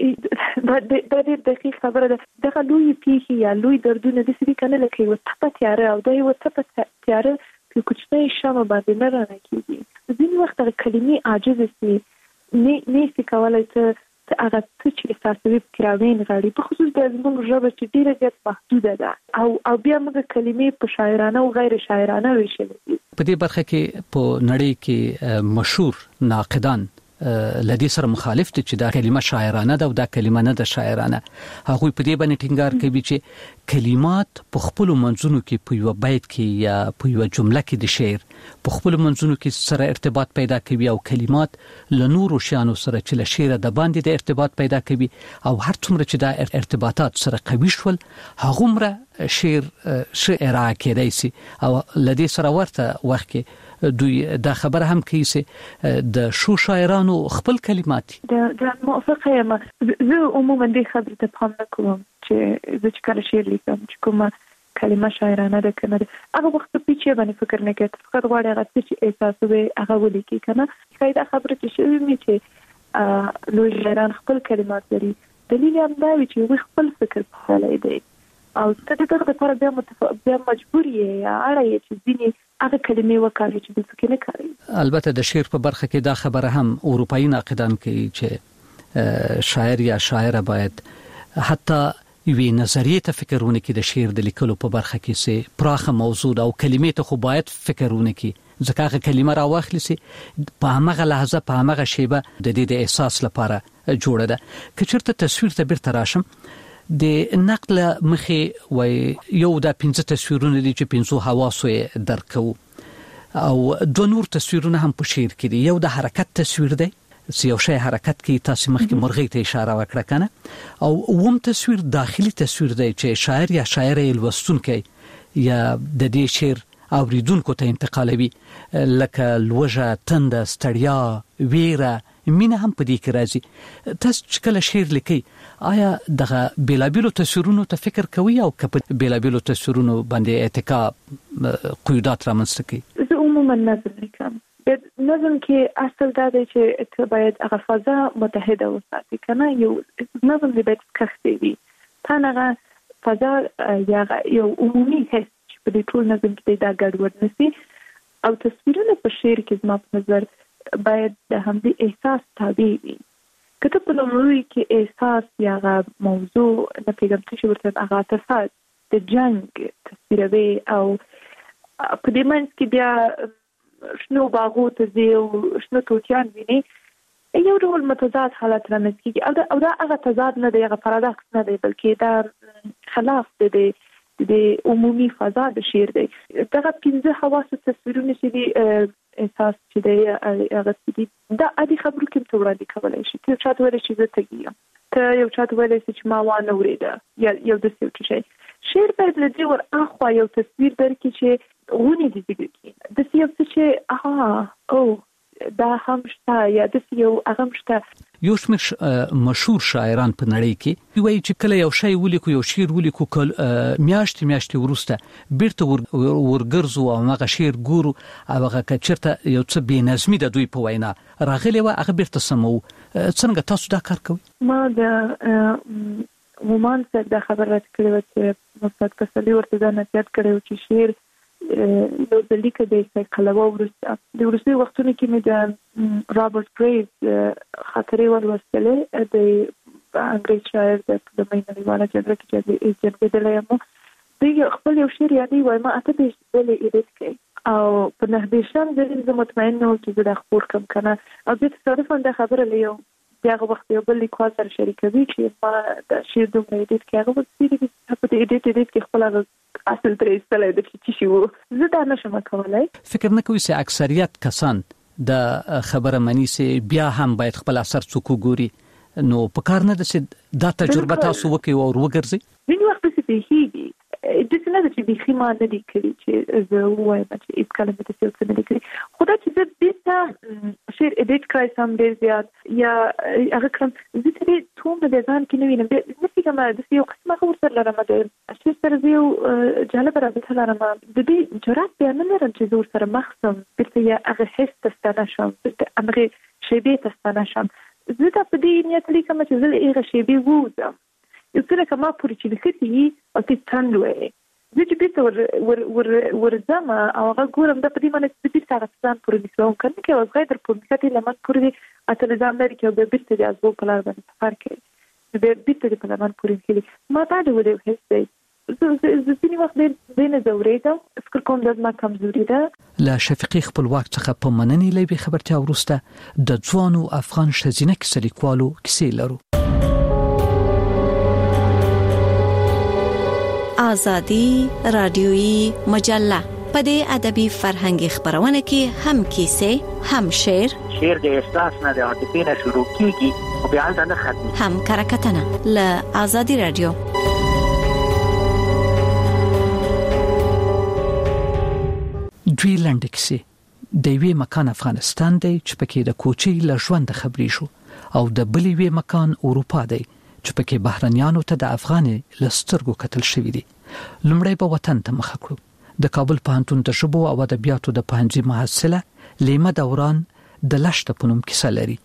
دا ډېر دقیق خبره ده. دغه لوی پیښې یا لوی دردونه د سړي کنه لکه یو تپه تیاره او دا یو تپه تیاره په کوچنۍ شمه باندې نه رانه کېږي. ځینې وخت هغه کلمې عاجزه سي، نشي کولی ته هغه څه چې احساسوي پکې راوینغاړي. په خصوص د زموږ ژبه چې ډېره زیات محدوده ده او بیا موږ کلمې په شاعرانه او غیر شاعرانه ویشلې دي. په دې برخه کې په نړۍ کې مشهور ناقدان لدی سره مخالف دي چې دا کلمه شاعرانه ده او دا کلمه نه ده شاعرانه. هغه په دې باندې ټینګار کوي چې کلمات په خپل منځونو کې په یو بیت کې یا په یو جمله کې د شعر په خپل منځونو کې سره ارتباط پیدا کوي او کلمات له نورو شیانو سره چې له شعر د باندې د ارتباط پیدا کوي او هر څومره چې دا ارتباطات سره قوي شول هغومره شعر ارائه کېدای شي. او لدی سره ورته وخت کې دوی دا خبره هم کوي چې د شو شاعرانو خپل کلمات دا موافقه یم. زه عموما دې خبرې ته پام نه کوم چې زه چې کله شعر لیکم چې کومه کلمه شاعرانه ده کنه ده. هغه وخت په پیچې باندې فکر نه کوي، فقط غواړي هغه څه چې احساسوي هغه ولیکي کنه. دا خبره چې شوی می چې لوی شاعران خپل کلمات لري. دلیل هم دا وي چې خپل فکر په حاله دی او ته دغه لپاره بیا مجبور یې یا اړه یې چې ځینې هغه کلمې وکړي چې د فکر نه کوي. البته د شعر په برخه کې دا خبره هم اروپایي ناقدان کوي چې شاعر یا شاعره باید حتی یوې نظریې ته فکر ونه کړي د شعر د لیکلو په برخه کې چې پراخه موضوع او کلمې ته خو باید فکر ونه کړي، ځکه هغه کلمه راواخلي چې په هغه لحظه په هغه شیبه د دې د احساس لپاره جوړه ده. که چېرته تصویر ته بیرته راشم د نقل مخې وای یو د 15 تصویرونه دي چې 15 حواسو یې درکو او 2 نور تصویرونه هم په شعر کې دي. یو د حرکت تصویر دی، یو شی حرکت کوي، تاسو مخکې مرغۍ ته اشاره وکړه کنه. او ووم تصویر داخلي تصویر دی چې شاعر یا شاعره لوستونکي یا د دې شعر اوریدونکو ته انتقالوي، لکه لوژه، تند، ستړیا، ویره، مینه هم په دې کې راځي. تاسو چې کله شعر لیکي آیا دغه بیلابیلو تصویرونو ته فکر کوي او که په بیلابیلو تصویرونو باندې اتکا قیودات رامنځته کوي؟ زه عموما نظم لیکم. نظم کې اصل دا دی چې ته باید هغه فضا متحده وساتي کنه. یو نظم دی باید کښتې وي، تا هغه فضا یا یو عمومي حس چې په دې ټول نظم کې دا ګډوډ نشي. او تصویرونه په شعر کې زما په نظر باید د همدې احساس تابع وي. کته په لومړی کې احساس یا موضوع نه پیغام څه ورته هغه عاطفه د جنگ تصویروي او په دې منځ کې بیا شنو باغو ته ځي او شنو توتیان ویني، یو ډول متضاد حالت رامنځته کیږي. او دا هغه تضاد نه دی، هغه پارادوکس نه دی، بلکې دا خلاف دی د عمومي فضا د شعر دی. دغه 15 حواس تصویرونه چې دي احساس چې دی هغه دي دا عادي خبرو کې ته وړاندې کولای شي. ته چاته ویل شي زه تګیم، ته یو چاته ویل شي چې ما وانه وریده یا یو د څه شي. شعر باید له دې ور اخوا یو تصویر درکړي چې غونې دي د یو څه چې او دا هم شته یا د یو هغه شته. یو شمېر مشهور شاعران په نړۍ کې وایي چې کله یو شی ولیکو یو شعر ولیکو میاشتې وروسته بیرته ورګرځو او هغه شعر ګورو او هغه کچرته یو څه بې نظمي د دوی په وینا راغلی و هغه بیرته سمو. څنګه تاسو دا کار کوئ؟ ما د ومان سره د خبره کړې و چې مستعد کسلی ورته دا نصیحت کړی چې شعر نو د لیکه د کلمو ورسته د ورسته وختونو کې مې د رابرټ گریز خاطرې ولوستلې د انګریز شاعر د مینوالو جګړه کې چې ایجنټ بدلې مو د خپل یو شعر یادي وای ما اته د بلې ایډیټ کړ او په نه دېشم د مطمئن نو چې د خبر کم کنه او د تصادف د خبره لیو هغه وخت یو بل لیکوال سره شریکوي چې ما د شعر دومره ایډیټ کړ هغه په دې ایډیټ کې خپل اصل ترې استلای د چې شي وو زه دا نشم کولای. فکر نه کوي چې اکثریت کسان د خبره منی سي بیا هم باید خپل اثر څوک ګوري نو په کار نه د دا تجربه تاسو وکي او وګرځي ویني وخت څه هیږي د څه نه چې بيخي ما نه دي کړی چې زه وایم چې هیڅ کلمه د څه څه نه دي کړی خو دا چې زه دې شعر ایډیټ کړای سم ډیر زیات یا هغه کوم زه ته ټول د ځان کې نه وینم د څه کومه د یو قسمه خبر سره لرم د شعر سره یو جالب رابطه لرم د دې جرأت بیان نه لرم چې زه سره مخسم بیرته یا هغه حس تستانه شم امره شیبه تستانه شم زه ته په دې نیت لیکم چې زه هغه شیبه ووزم یو څه کما پوری چې لکتي او چې تندوي زه چې بیت ورزم او هغه ګورم د پدې باندې چې بیت هغه ځان پوری نشم کنه کې اوس غیر پر مکتي لمن پوری اته نظام لري کې به بیت د ازو په لار باندې سفر کوي به بیت د په لمن پوری کې ما تا د ولې هیڅ زه ځینې وخت دینه زوريده فکر کوم د ما کمزوري ده لا شفیقي خپلواک څخه په مننې لوي خبرتیا ورسته د ځوانو افغان شزینه کې لیکوالو کیسې لرو. آزادی رادیویی مجله په دې ادبي فرهنګي خبرونه کې هم کیسې هم شعر د احساس نه د عاطفې نه شروع کیږي او بیا نه ختمي هم کرکټنه ل آزادی رادیو. دوی لاندې کیسې د وی مکان افغانستان دی چې پکې د کوچي له ژوند خبرې شو او د بلې وی مکان اروپا دی چې پکې بهرنیانو ته د افغاني لسترګو کتل شوې دي. لمړی په وطن ته مخ کړو د کابل پوهنتون د ژبو او ادبیاتو د پوهنځي محصله لیمه دوران د لشت په نوم کیسه لري.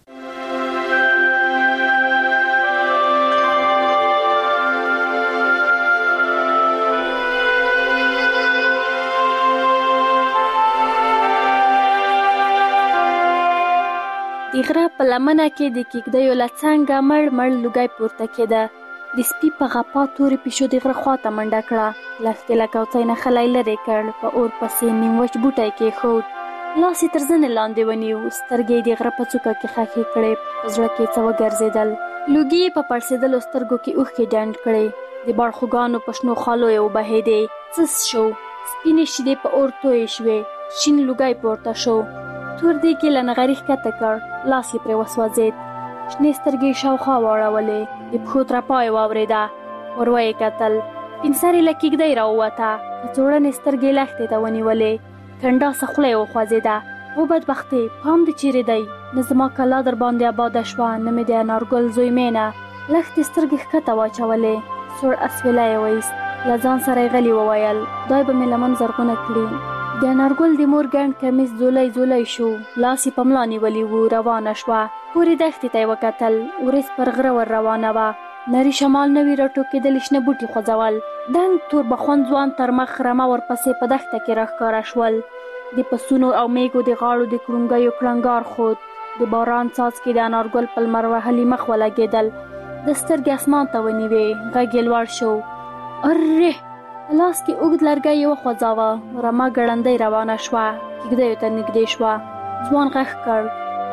د غره په لمنه کې د کېږدیو له څنګه مړ لوګی پورته کېده. د سپي په غپا تورې پیشو د غره خواته منډه کړه. لښتې له کوڅۍ نه خلی لرې کړ. په اور پسې نیم وچ بوټی کېښود. لاس یې تر زنې لاندې ونیو. سترګې د غره په څوکه کې ښخې کړې. په زړه کې څه وګرځېدل. لوګي یې په پړسېدلو سترګو کې اوښکې ډنډ کړې. د باړخوګانو په شنو خالو یې وبهېدې. څس شو. سپینې شیدې په اور تویې شوې. شین لوګی پورته شو. تور دیګ له نغري ښکته کړ. لاس یې پرې وسوځېد. شنې سترګې شاوخوا واړولې. د پښو ترپا یې واورېده. ور ویې کتل. سپین سرې له کېږدۍ راووته. کڅوړنې سترګې لښتې ته ونیولې. کنډاسه خوله یې وخوځېده. و بدبختې پام دې چیرې دی؟ نه زما کلا در باندې آباده شوه نه مې د انارګل زوی مینه. لښتې سترګې ښکته واچولې. سوړ اسویلی یې وایست. له ځان سره یې غلي وویل خدای به مې لمن زرغونه کړي. د انارګل د مور ګڼ کمیس زولی شو. لاس یې په ملا نیولي و. روانه شوه. پورې دښتې ته یې وکتل. ورېځ پر غره ور روانه وه. نری شمال نوي راټوکېدلي شنه بوټي خوځول. دنګ تور بخون ځوان تر مخ رمه ورپسې په دښته کې راښکاره شول. د پسونو او میږو د غاړو د کړونګیو کړنګار خود. د باران څاڅکي د انارګل په لمر وهلي مخ ولګېدل. د سترګې اسمان ته ونیوې. غږ یې لوړ شو. ارې! لاس کې اوږد لرګی یې وخوځاوه. رمه ګړندۍ روانه شوه. کېږدیو ته نږدې شوه. ځوان غږ کړ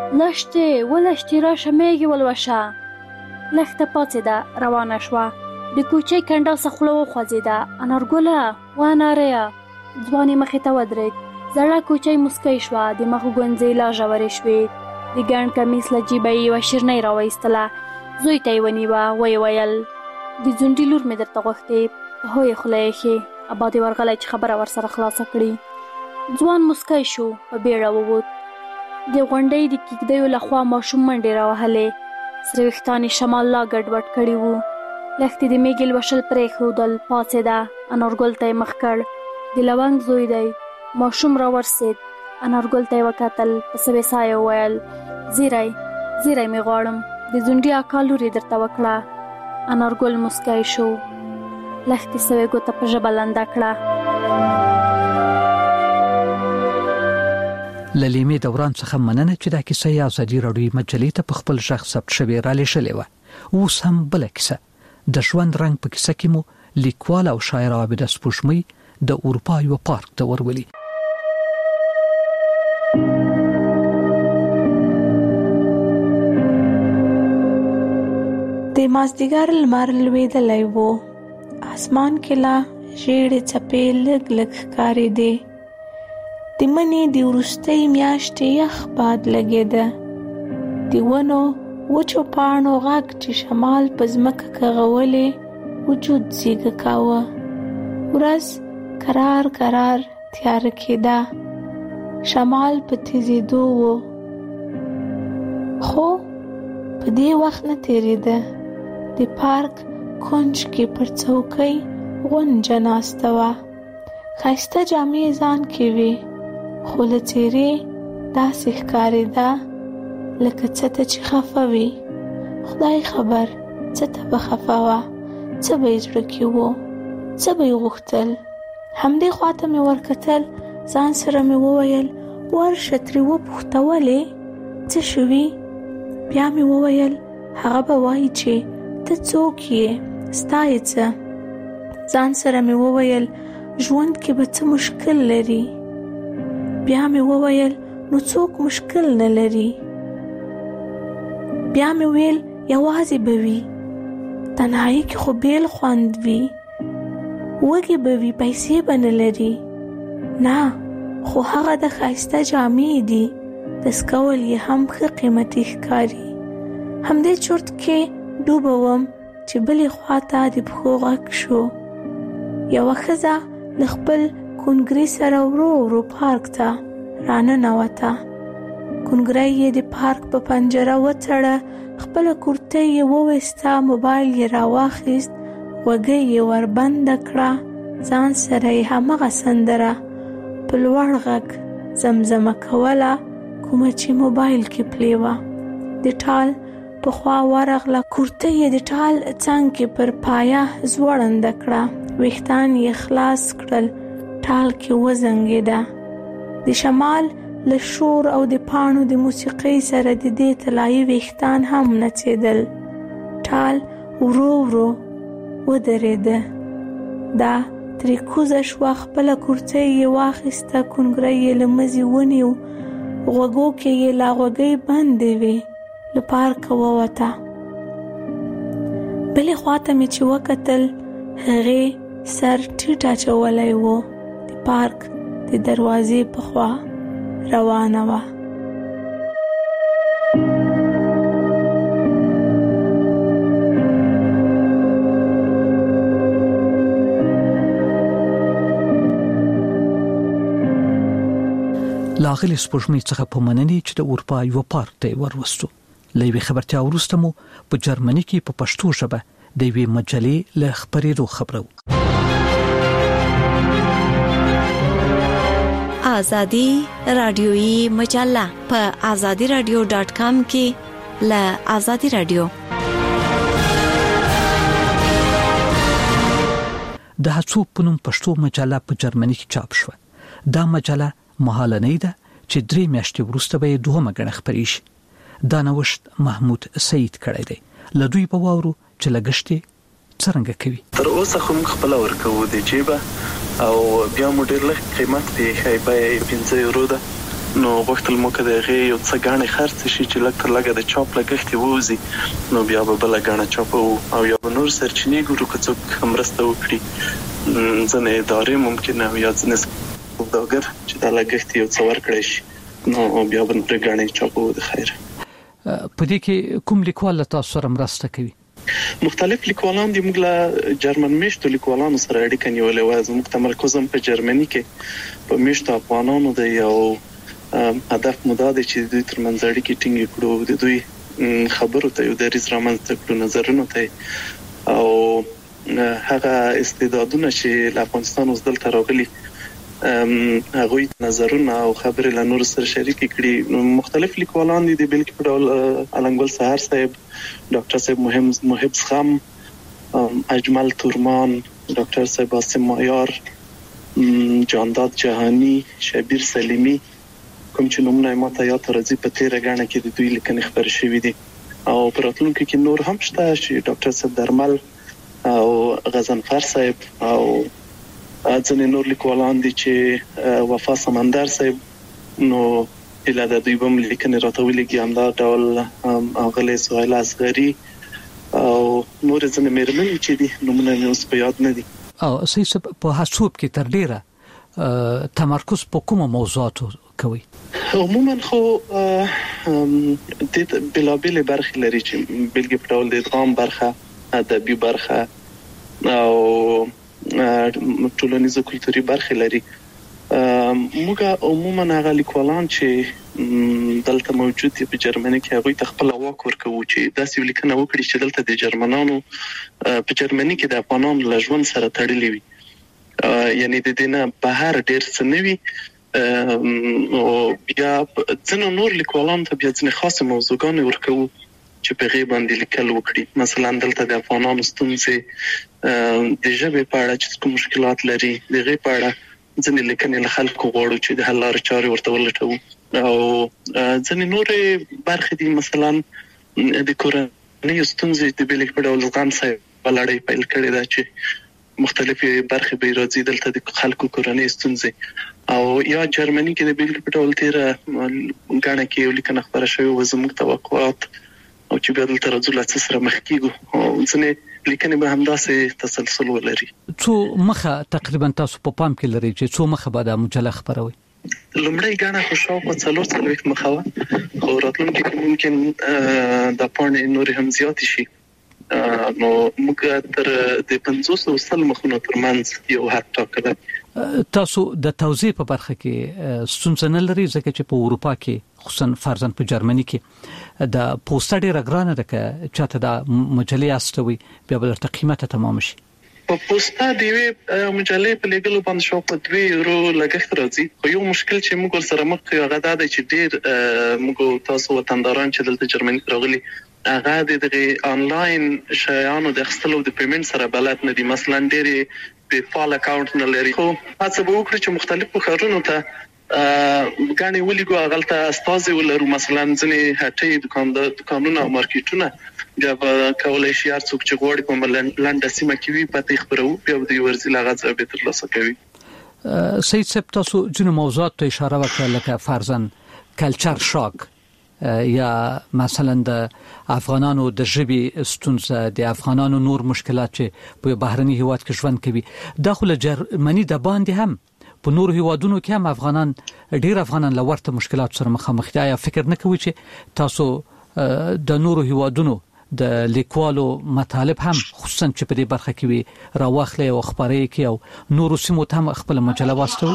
لښتې راشه میږې ولوشه. لښته پاڅېده. روانه شوه. د کوچۍ کنډاسه خوله وخوځېده. انارګله واناریا. ځوان یې مخې ته ودرېد. زړه کوچۍ مسکی شوه. د مخ ګونځې لا ژورې شوې. د ګڼ کمیس له جیبه یې یوه شیرنۍ راوایستله. زوی ته یې ونیوه. ویې ویل د ځونډي لور مې درته غوښتې. په هویې خوله یې ښې. ابا دې ورغلی چې خبره ورسره خلاصه کړي. ځوان مسکی شو. په بیړه ووت. د غونډۍ د کېږدیو لخوا ماشوم منډې راوهلې. سره ویښتان یې شمال لا ګډوډ کړي وو. لښتې د میږې لوشل پرېښودل. پاڅېده. انارګل ته یې مخ کړ. د لونګ زوی دی. ماشوم راورسېد. انارګل ته یې وکتل. په څه بېساه یې وویل: زیری مې غواړم. د ځونډي اکا لور یې درته وکړه. انارګل مسکی شو. لښتې سوې ګوته په ژبه لنده کړه. له لیمې دوران څخه مننه چې دا کیسه یې ازادي راډیو مجلې ته په خپل ژغ ثبت شوې را لېږلې وه. اوس هم بله کیسه د ژوند رنګ په کیسه کې مو لیکوال او شاعر عابده سپوږمۍ د اروپا یو پارک ته ورولي. د مازدیګر لمر لوېدلی و. اسمان کې لا ژېړې څپې لږ لږ ښکارېدې. د مني د وروستۍ میاشتې یخ باد لګېده. د ونو وچو پاڼو غږ چې شمال په ځمکه کغولې وجود زیږه کاوه. ورځ کرار کرار تیاره کېده. شمال په تیزېدو و، خو په دې وخت نه تېرېده. د پارک کونج کې پر څوکۍ غونجه ناسته وه. ښایسته جامې ځان کې وې، خو له څېرې داسې ښکارېده لکه څه ته چې خفه وي. خدای خبر څه ته به خفه وه، څه به یې زړه کې و، څه به یې غوښتل. همدې خواته مې ورکتل. ځان سره مې وویل: ورشه ترې وپوښته ولې څه شوي. بیا مې وویل: هغه به وایي چې ته څوک یې، ستا یې څه. ځان سره مې وویل: ژوند کې به څه مشکل لري. بیا مې وویل: نو څوک مشکل نه لري. بیا مې ویل: یوازې به وي. تنهایی کې خو بیل خوند وي. وږي به وي، پیسې به نه لري. نه، خو هغه د ښایسته جامې دي. دسکول یې هم ښه قیمتي ښکاري. همدې چرت کې ډوبه وم چې بلې خواته د پښو غږ شو. یوه ښځه له خپل کونګري سره ورو ورو پارک ته راننوته. کونګری یې د پارک په پنجره وتړه. خپله کورتۍ یې وویسته. موبایل یې راواخیست. غوږۍ یې وربنده کړه. ځان سره یې همغه سندره په لوړ غږ زمزمه کوله کومه چې موبایل کې پلې وه. د ټال په خوا ورغله. کورتۍ یې د ټال څنګ کې پر پایه ځوړنده کړه. ویښتان یې خلاص کړل. ټال کې وزنګېده. د شمال له شور او د پاڼو د موسیقۍ سره د دې طلایي ویښتان هم نڅېدل. ټال ورو ورو ودرېده. دا ترې کوزه شوه. خپله کورتۍ یې واخیسته. کونګری یې له مزي ونیو. غوږو کې یې لا غوږۍ بندې وې. له پارکه ووته. بلې خواته مې چې وکتل، هغې سر ټیټ اچولی و. د پارک د دروازې په خوا روانه وه. لاغلی سپوږمۍ څخه په مننې چې د اروپا یو پارک ته وروستو. لوي خبرتیا وروسته مو په جرمني کې په پښتو ژبه د وی مجلې له خبرېدو خبرو. آزادی رادیویی مجله په azadiradio.com کې له آزادی رادیو. د هڅو پونم پښتو مجله په جرمني کې چاپ شوه. دا مجله مهالنۍ ده چې 3 میاشتې وروسته به دوهمه غنښ خبرې شي. دا نوښت محمود سعید کړی دی. لدوی په واورو چې لګشتي څنګه کوي. تر اوسه هم خپل ورکو دی جيبه او بیا موډر له قیمت به خیبه 15 یورو ده. نو وخت الموکه دغه یو څه غاڼه خرڅ شي چې لکه لګه د چاپ لګښت ووزي. نو بیا به بل غاڼه چاپ او یا نور سرچینې ګورو که څوک همرسته وکړي. ځنه ادارې ممکن او یا ځنه داګر چې د لګښت یو څه ورکړي شي. نو بیا به نور غاڼه چاپ د خیر. په دې کې کوم لیکوال تاسو سره مرسته کوي؟ مختلف لیکوالان دي. موږ له جرمن میشتو لیکوالانو سره اړیکه نیولې و. زموږ تمرکز هم په جرمني کې په میشتو افغانانو دی او هدف مو دا چې دوی ترمنځ اړیکې ټینګې کړو، د دوی خبرو ته یو دریځ رامنځته کړو، نظرونو ته او هغه استعدادونه چې له افغانستان اوس دلته راغلي هغوی نظرونه او خبرې له نور سره شریک کړي. مختلف لیکوالان دي د بلکې په ډول علنګل سحر صاحب، ډاکټر صاحب محب خام، اجمل تورمان، ډاکټر صاحب عاصم مایار، جانداد جهانی، شبیر سلیمی، کوم چې نومونه ما ته یاد راځي په تیره غاڼه کې د دوی لیکنې خبرې شوې دي. او په راتلونکي کې نور هم شته چې ډاکټر صاحب درمل او غزنفر صاحب او ځینې نور لیکوالان دي چې وفا سمندر صاحب، نو اله د دوی بم لیکنې راټولېږي همدا ډول اغلې سهیل اصغری او نور ځینې مېرمنې چې دي نومونه مې اوس په یاد نه دي. او سیسه په حساب کې تر ډیره تمرکز په کومه موضوعاتو کوي؟ عموما خو د بلابل برخې لري چې بلګې په ډول د ادغام برخه، ادبي برخه او ټولنیزو کلتوري برخې لري. موږ عموما هغه لیکوالان چې دلته موجود دي په جرمني کې هغه تخپل واک ورکوي چې داسې لیکنه وکړي چې دلته د جرمنانو په جرمني کې د افغانانو له ژوند سره تړلې وي، یعنی د دینه بهر ډیر څه نوي او بیا ځینو نور لیکوالان ته بیا ځینې خاصه موضوعګانې ورکوي چې په غیبه باندې لیکل وکړي. مثلا دلته د افغانانو ستونزې د ژبې په اړه چې کوم مشکلات لري د غیبه په اړه ځینې لیکنې له خلکو غواړو چې د حل لارې چارې ورته ولټوو، او ځینې نورې برخې دي مثلا د کورنۍ ستونزې د بلګ په ډول ځان سره بلړې پیل کړي دا چې مختلفې برخې به راځي دلته د خلکو کورنۍ ستونزې، او یا جرمني کې د بلګ په ډول تیر غاڼه کې یو لیکنه خبره شوی و زموږ توقعات او چې بیا دلته راځو لا څه سره مخ کیږو، او ځنې لیکنې به همداسې تسلسل ولري. څو مخه تقریبا تاسو په پام کې لري چې څو مخه به د مجله خبروي؟ لومړی غاڼه خو شاوخوا 4 مخه وه، خو راتلونکي کې ممکن د پاڼې نور هم زیات شي، نو موږ تر د 500 مخونو ترمنځ یو حد ټاکلی. تاسو د توزیع په برخه کې ستونزه نه لري ځکه چې په اروپا کې خصوصا فرضاً په جرمني کې د پوسټ ډیره ګرانه ده که چاته د مجلې استوي بیا به درته قیمته تمام شي. په پوسټه دی مجلې په لګلو باندې شو په 2 یورو لګښت راځي، خو یو مشکل چې موږ سره مخ یو هغه دا دی چې ډیر موږ تاسو وطنداران چې دلته جرمني راغلي هغه د انلاین شیانو د خپلو د پیمنټ سره بلد نه دي، مثلا ډیر په فال اکاونټ نه لري. خو هڅه به وکړو چې مختلفو خارونو ته غاڼې ولګو، هغه ته استازي ولرو، مثلا ځنې هټۍ دکانونه او مارکیټونه بیا کولای شي هر څوک چې غواړي په لنډه سیمه کې وي پته خبرو بیا د ورزي لغت به ترلاسه کوي. سید صاحب تاسو جن موضوعات ته اشاره وکړه لکه فرضاً کلچر شاک یا مثلا د افغانانو د ژبې ستونزه، د افغانانو نور مشکلات چې په بهرني هیواد کې ژوند کوي، داخله جرمني د باندې هم په نور هیوادونو کې هم ډیر افغانان له ورته مشکلات سره مخامخ دي. یا فکر نه کوي چې تاسو د نور هیوادونو د لیکوالو مطالب هم خصوصا چې په دې برخه کې وي راوخلې او خبرې کې او نور سیمو ته هم خپل مجله واستوي؟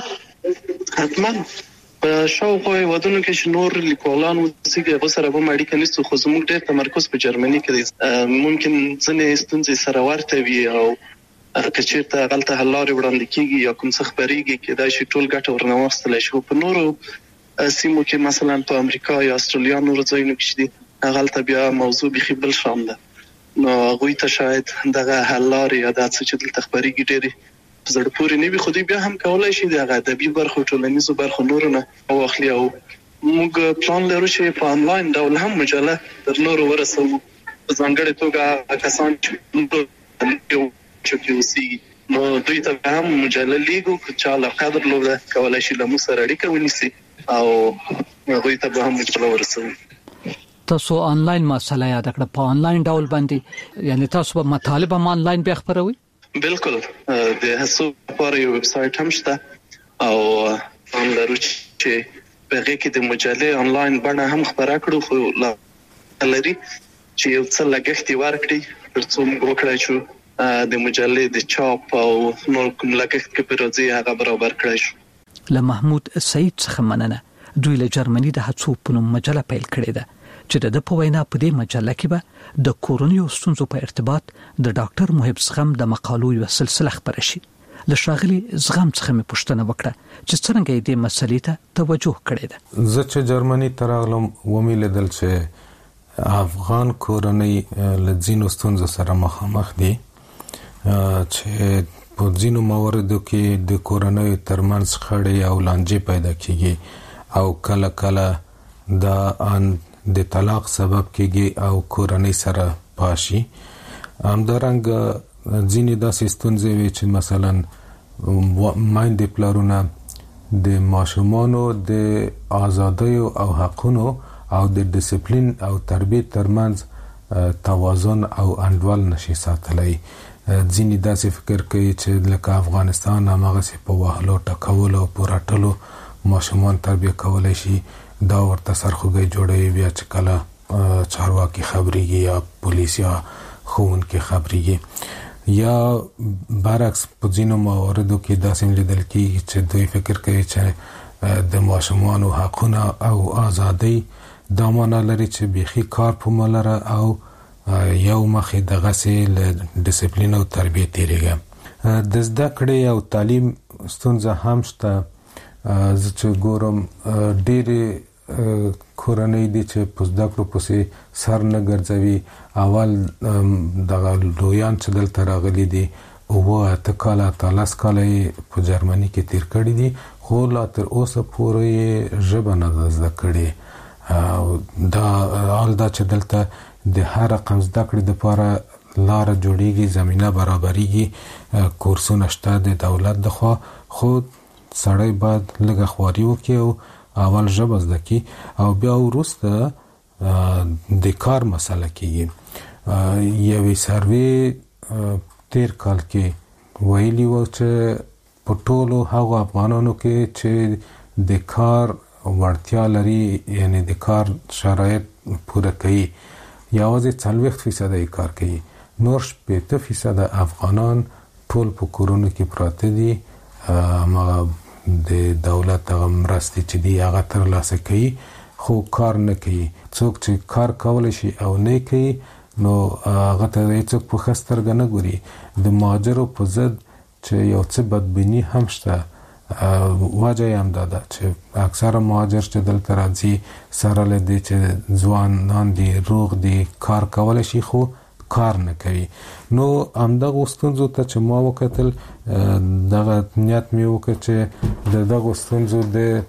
حتما په شاوخوا هیوادونو کې چې نور لیکوالان وسیګه سره به اړیکه نشته، خو زموږ ډېر تمرکز په جرمني کې دی. ممکن ځنې ستونزې سره ورته وي او کچېرته غلطه حل لارې وړاندې کیږي یا کوم څه خبرېږي کې دا شی ټول ګټه ورنوستل شي. په نورو سیمو کې مثلا په امریکا یا استرالیا نور ځایونو کې دي غلطه بیا موضوع بخي بل شان ده، نو غوي ته شاید دغه حل لارې یا د څه چې دلته خبرېږي ډېری زړه پورې نه وي، خو دې بیا هم کولای شي دغه ادبي برخو ټولنیزو برخو نورونه واخلي. او موږ پلان لرو چې په انلاین ډول هم مجله تر نورو ورسوو، په ځانګړې توګه کسان چې اوسي نو دوی ته هم مجله لیږو چې علاقه درلوده کولای شي له موږ سره اړیکه ونیسي او دوی ته هم مجله ورسوو. تاسو آنلاین مسله یاد کړه، په آنلاین ډول باندې یعنی تاسو په مطالب هم آنلاین بیا خبروي؟ بالکل، د هڅو لپاره یو ویب سټ هم شته او هم لرو چې په هغه کې د مجلې آنلاین بڼه هم خبره کړو، خو لري چې یو څه لګښت ورکړي ترڅو موږ وکړای شو د مجلې د چاپ او نور کوم لګښت کې پروژې هغه برابر کړای شو. له محمود سعید څخه مننه. دوی له جرمني د هڅو په نوم مجله پیل کړې ده چې د په وینا په دې مجله کې به د کورونیو ستونزو په ارتباط د ډاکټر محب زغم د مقالو یو سلسله خبره شي. له ښاغلي زغم څخه مې پوښتنه وکړه چې څنګه یې دې مسلې ته توجه کړې ده. زه چې جرمني ته راغلم ومې لیدل چې افغان کورنۍ له ځینو ستونزو سره مخامخ دي چې په ځینو مواردو کې د کورنۍ ترمنځ خړې او لانجې پیدا کیږي او کله کله دا ان د طلاق سبب کیږي او کورنۍ سره پاشي. همدارنګه ځینې داسې ستونزې وي چې مثلا مايندې پلارونه د ماشومانو د ازادۍ او حقونو او د ډیسپلین او تربیت ترمنځ توازن او انډول نشي ساتلی. ځینې داسې فکر کوي چې لکه افغانستان هغه په وهلو ټکولو او پورټلو ماشومان تربیه کولای شي، دا ورته سرخوږی جوړوي. بیا چې کله چارواکي خبريږي یا پولیس یا ښوونکي خبريږي یا برعکس په ځینو مواردو کې داسې لیدل کېږي چې دوی فکر کوي چې د ماشومانو حقونه او ازادۍ دا معنا لري چې بيخي کار په ملره او یو مخې دغه سه له ډیسپلین او تربیت تیریږي. د زده کړې او تعلیم ستونزه هم شته. زه چې ګورم ډېرې کورنۍ دي چې په زده کړو پسې سر نه ګرځوي. اول دغه لویان چې دلته راغلي دي 9 کاله 13 کاله په جرمني کې تیر کړي دي، خو لا تر اوسه پورې ژبه نه زده کړي. دا حال دا چې دلته د هر رقم زده کړې لپاره لار جوړیږي، زمينه برابرېږي، کورسونه شته د دولت لخوا، خو سړی باید لږه خواري وکړي او اول ژبه زده کړي او بیا وروسته د کار مسله کېږي. یوې سروې تیر کال کې ویلي و چې په ټولو هغو افغانانو کې چې د کار وړتیا لري، یعنی د کار شرایط پوره کوي، یوازې 40% یې کار کوي، نور 80% افغانان ټول په کورونو کې پراته دي. هغه د دولت هغه مرستې چې دی هغه ترلاسه کوي خو کار نه کوي. څوک چې کار کولای شي او نه کوي نو هغه ته هیڅوک په ښه سترګه نه ګوري. د مهاجرو په ضد چې یو څه بدبیني هم شته. وجه یې هم دا ده چې اکثره مهاجر چې دلته راځي سره له دې چې ځوانان دي، روغ دي، کار کولای شي خو کار نه کوي. نو همدغه ستونزو ته چې ما وکتل، دغه نیت مې وکړ چې دغه ستونزو د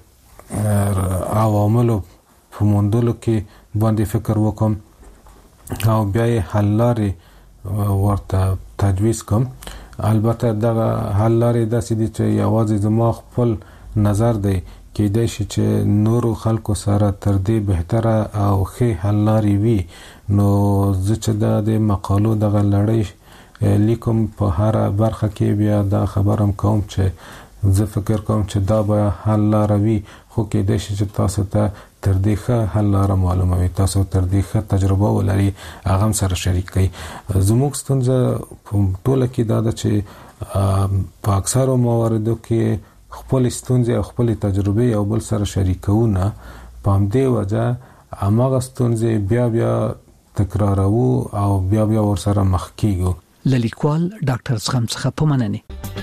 عواملو په موندلو کې باندې فکر وکم او بیا یې حل لارې ورته تجویز کوم. البته دغه حل لارې داسې دي چې یوازې زما خپل نظر دی، کېدای شي چې نورو خلکو سره تر دې بهتره او ښه حل لارې وي. نو زه چې د مقالو دغه لړۍ لیکم په هر برخه کې بیا دا خبرم کوم چې زه فکر کوم چې دا به حل لاره وي، خو کېدای شي چې تاسو ته تر دې ښه حل لاره معلومه وي، تاسو تر دې ښه تجربه ولري، هغه هم سره شریک کړئ. زموږ ستونزه په ټوله کې دا ده چې په اکثرو مواردو کې خپل ستونزې او خپل تجربه یو بل سره شریکونه، په همدې وجه هماغه ستونزې بیا بیا تکرارو او بیا بیا ورسره مخ کیږو. لیکوال ډاکټر زغم څخه په مننه.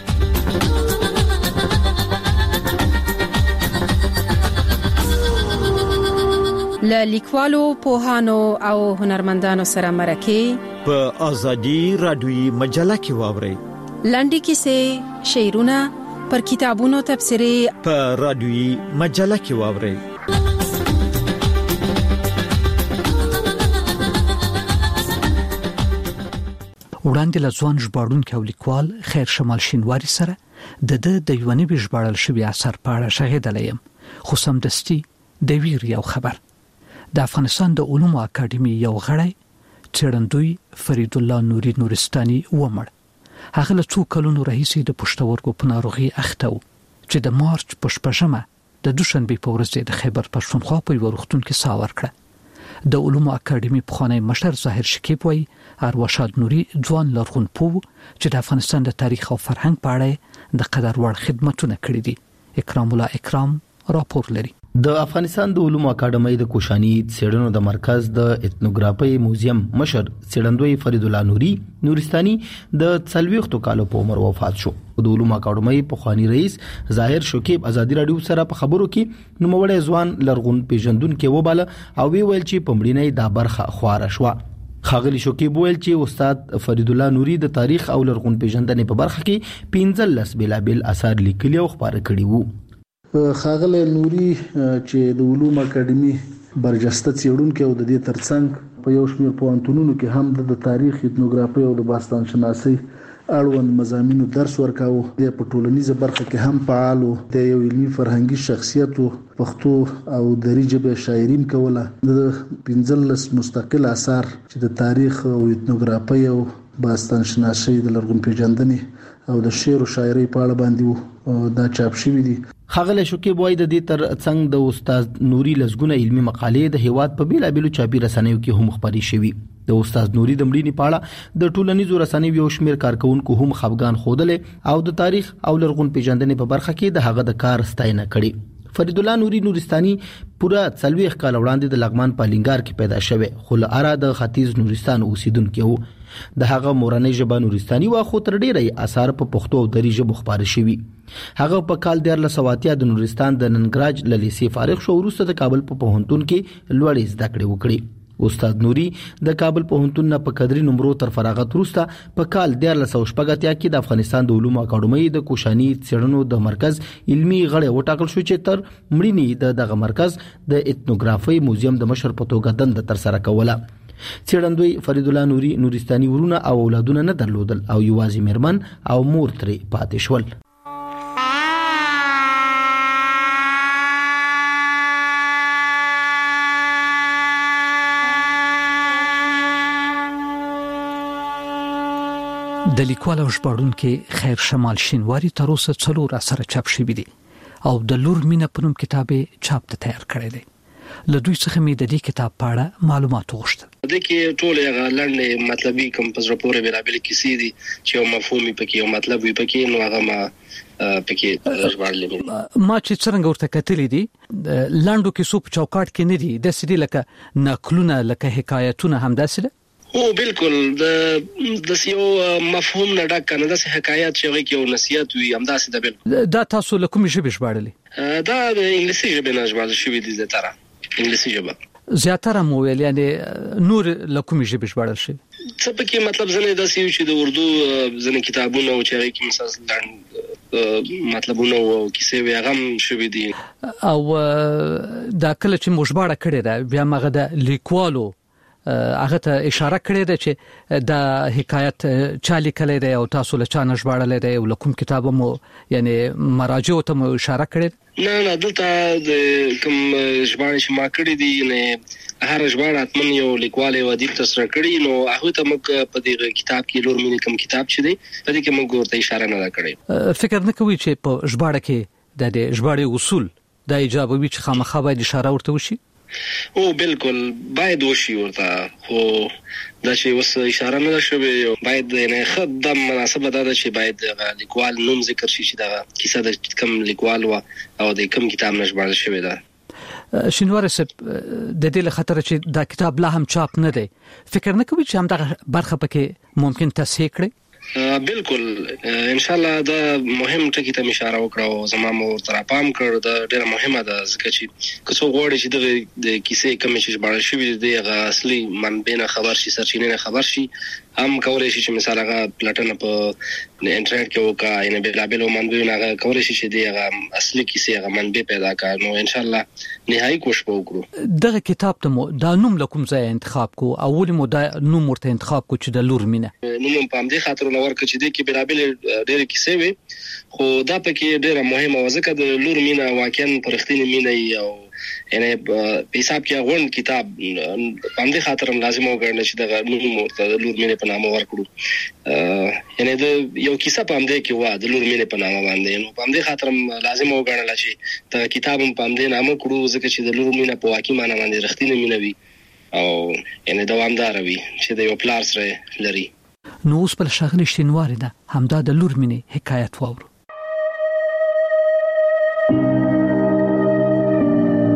لیکوالو، پوهانو او هنرمندانو سره مرکه په ازادي رادیوي مجله کې واوري. لنډي کیسې، شعرونه، پر کتابونو تبصرې په رادیوي مجله کې واوري. وړاندې لزوان ژباړونکو او لیکوال خیر شمال شینواری سره د یونی به ژباړل شوی اثر په اړه شاهدلیم. خو سمدستي د ویر یو خبر. د افغانستان د علومو اکاډمي یو غړی چړندوی فرید الله نوري نورستاني ومړ. هغه له څو کلونو راهیسې د پښتورګو په ناروغي اخته و چې د مارچ په 14مه د دوشنبه په ورځ د خیبر پښتونخوا په ورختون کې سا ورکړه. د علومو اکاډمي پخوانی مشر ظاهر شکیب وایي ارواښاد نوري ځوان لرغون پوه چې د افغانستان د تاریخ او فرهنګ په اړه د قدر وړ خدمتونه کړې دي. اکرام الله اکرام راپور لري. د افغانستان د علومو اکاډمۍ د کوشاني څېړنو د مرکز د ایتنوګرافي موزیم مشر څېړندوی فرید الله نورستاني د 40 کالو په عمر وفات شو. د علومو اکاډمۍ پخوانی رئیس ظاهر شکیب ازادي رادیو سره په خبرو کې نوموړی ځوان لرغون پیژندونکو وباله او ویل چې په مړینې دا برخه خواره شو. خاغلی شکیب ویل چې استاد فرید الله نوري د تاریخ او لرغون پیژندنې په برخه کې 15 بلابل اثار لیکلي او خبره کړي وو. خاغلی نوري چې د علومو اکاډمي برجسته څېړونکی او د دې ترڅنګ په یو شمېر پوهنتونونو کې هم د تاریخ ایتنوګرافي او د باستان شناسي اړوند مضامینو درس ورکاوه. د په ټولنیزه برخه کې هم فعال و. د یو علمي فرهنګي شخصیت پښتو او دري ژبه شاعري کوله. د 15 مستقل اثار چې د تاریخ او ایتنوګرافي او باستان شناسي د لرغون پیژندنې او د شعر او شاعري په اړه باندې دا چاپ شوی دي. خاغلی شکیب وایي د دې تر څنګ د استاد نوري لزګونه علمي مقالې د هیواد په بیلابېلو چاپي رسنیو کې هم خبري شوي. د استاد نوري د مړینې په اړه د ټولنیزو رسنیو یو شمېر کارکونکو هم خفګان ښودلې او د تاریخ او لرغون پیژندنې په برخه کې د هغه د کار ستاینه کړې. فرید الله نوري نورستاني پورا 40 کال وړاندې د لغمان په لنګار کې پیدا شوی خو له اره د ختیځ نورستان اوسیدونکی وو. د هغه مورنۍ ژبه نورستاني وا خو تر ډیره اثار په پښتو او دري ژبه خبري شوي. هغه په کال 1980 د نورستان د ننګراج للیسي فارغ شو وروسته د کابل په پوهنتون کې لوړې زده کړې وکړې. استاد نوري د کابل پوهنتون په قدري نمبرو تر فراغت وروسته په کال 1980 کې د افغانستان د علومو اکاډمۍ د کوشاني څېړنو د مرکز علمي غړی وټاکل شو چې تر مړینې دغه مرکز د ایتنوګرافي موزیم د مشر په توګه دنده تر سره کوله. څېړندوی فرید الله نوري نورستاني ورونه او اولادونه نه درلودل او یوازې میرمن او مور ترې پاتې شول. د لیکوال او ژباړونکي خیر شمال شینواری تر اوسه 4 اثر چاپ شوي دي او د لور مینه په نوم کتاب چاپ ته تیار کړی دی. له دوی څخه مې د دې کتاب په اړه معلومات وغوښتل. د کې ټول هغه لړنې مطلبي کوم په ژبه بیلابل کیسې دي چې یو مفهومي پکې او مطلب وي پکې نو هغه ما پکې ژباړلې. ما چې څنګه ورته کتلې دي لاندو کې سوپ چوکاټ کې نه دي د سړي لکه نقلونه لکه حکایتونه هم داسې ده. او بالکل د یو مفهوم نه ډک کنه د حکایت چې هغه کې یو نصيحت وي هم داسې ده. بالکل دا تاسو له کومې ژبې ژباړلې؟ دا د انګلیسي ژبې نه ژباړل شوی دي زیاتره انګلیسي ژبه. زیاتره مو ویل یعنی نور له کومې ژبې ژباړل شوی؟ څه پکې مطلب زنه داسې چې د اردو زنه کتابونه او چې هغه کې مثلا مطلبونه او کیسې وي هغه شوی دي. او دا کله چې مو ژباړه کړې ده بیا مغه د لیکوالو هغه ته اشاره کړې ده چې د حکایت چا لیکلی دی او تاسو له چا نه ژباړلی دی او له کوم کتاب مو یعنی مراجعو ته مو اشاره کړې؟ نه دلته د کوم ژباړې چې ما کړې دي نه هر ژباړه اتمن یو لیکوال او ادیب تاسو کړی نو هغه ته موږ په دې کتاب کې لور مینه کوم کتاب چې دی په دې کې موږ ورته اشاره نه کړې. فکر نه کوي چې په ژباړه کې د ژباړې اصول د ایجابوي چې خامخا باید اشاره ورته وشي؟ او بالکل باید وشي ورته خو دا چې وس اشاره نه شوي باید نه خدام مناسبه ده چې باید لیکوال نوم ذکر شي چې دا کیسه د کوم لیکوال او د کوم کتاب نشبار شوی ده. شینواری صاحب د دې له خاطر چې دا کتاب لا هم چاپ نه دی فکر نه کوي چې هم دا برخه پکې ممکن تصحیح کړي؟ بالکل ان شاء الله دا مهم ټکی ته اشاره وکړه او زما مور تر پام کړ دا ډیره مهمه ده ځکه چې کڅو غوړي چې د کیسې کوم چې ژباړل شوی دی هغه اصلي منبع نه خبر شي سرچینه نه خبر شي هم کولای شي چې مثال هغه پلاتنه په انټرنیټ کې وکړه ان بلابل منبع نه هغه کولای شي چې دی هغه اصلي کیسې هغه منبع پیدا کړي نو ان شاء الله نهایي کوشش وکړو. دغه کتاب ته مو دا نوم لکم ځای انتخاب کو اول مو دا نوم ورته انتخاب کو چې د لور مینه نوم په دې خاطر نو ورکه چې د کې بلابل ډېر کیسې وي خو دا پکې ډېر مهمه وځکه د لور مینه واقعا پرختینه مینه او یعنی په حساب کې غون کتاب په دې خاطر لازم وګڼل چې د نوم ورته د لور مینه په نامه ورکړو یعنی د یو کیسه په دې کې و د لور مینه په نامه باندې نو په دې خاطر لازم وګڼل چې د کتاب په دې نامه کړو ځکه چې د لور مینه په واقعي معنی باندې رښتینه مینه وي او یعنی دوامدار وي چې د یو پلار سره لري. نو اوس په شاغلی شینواری ده همدا د لور مینه حکایت واورو.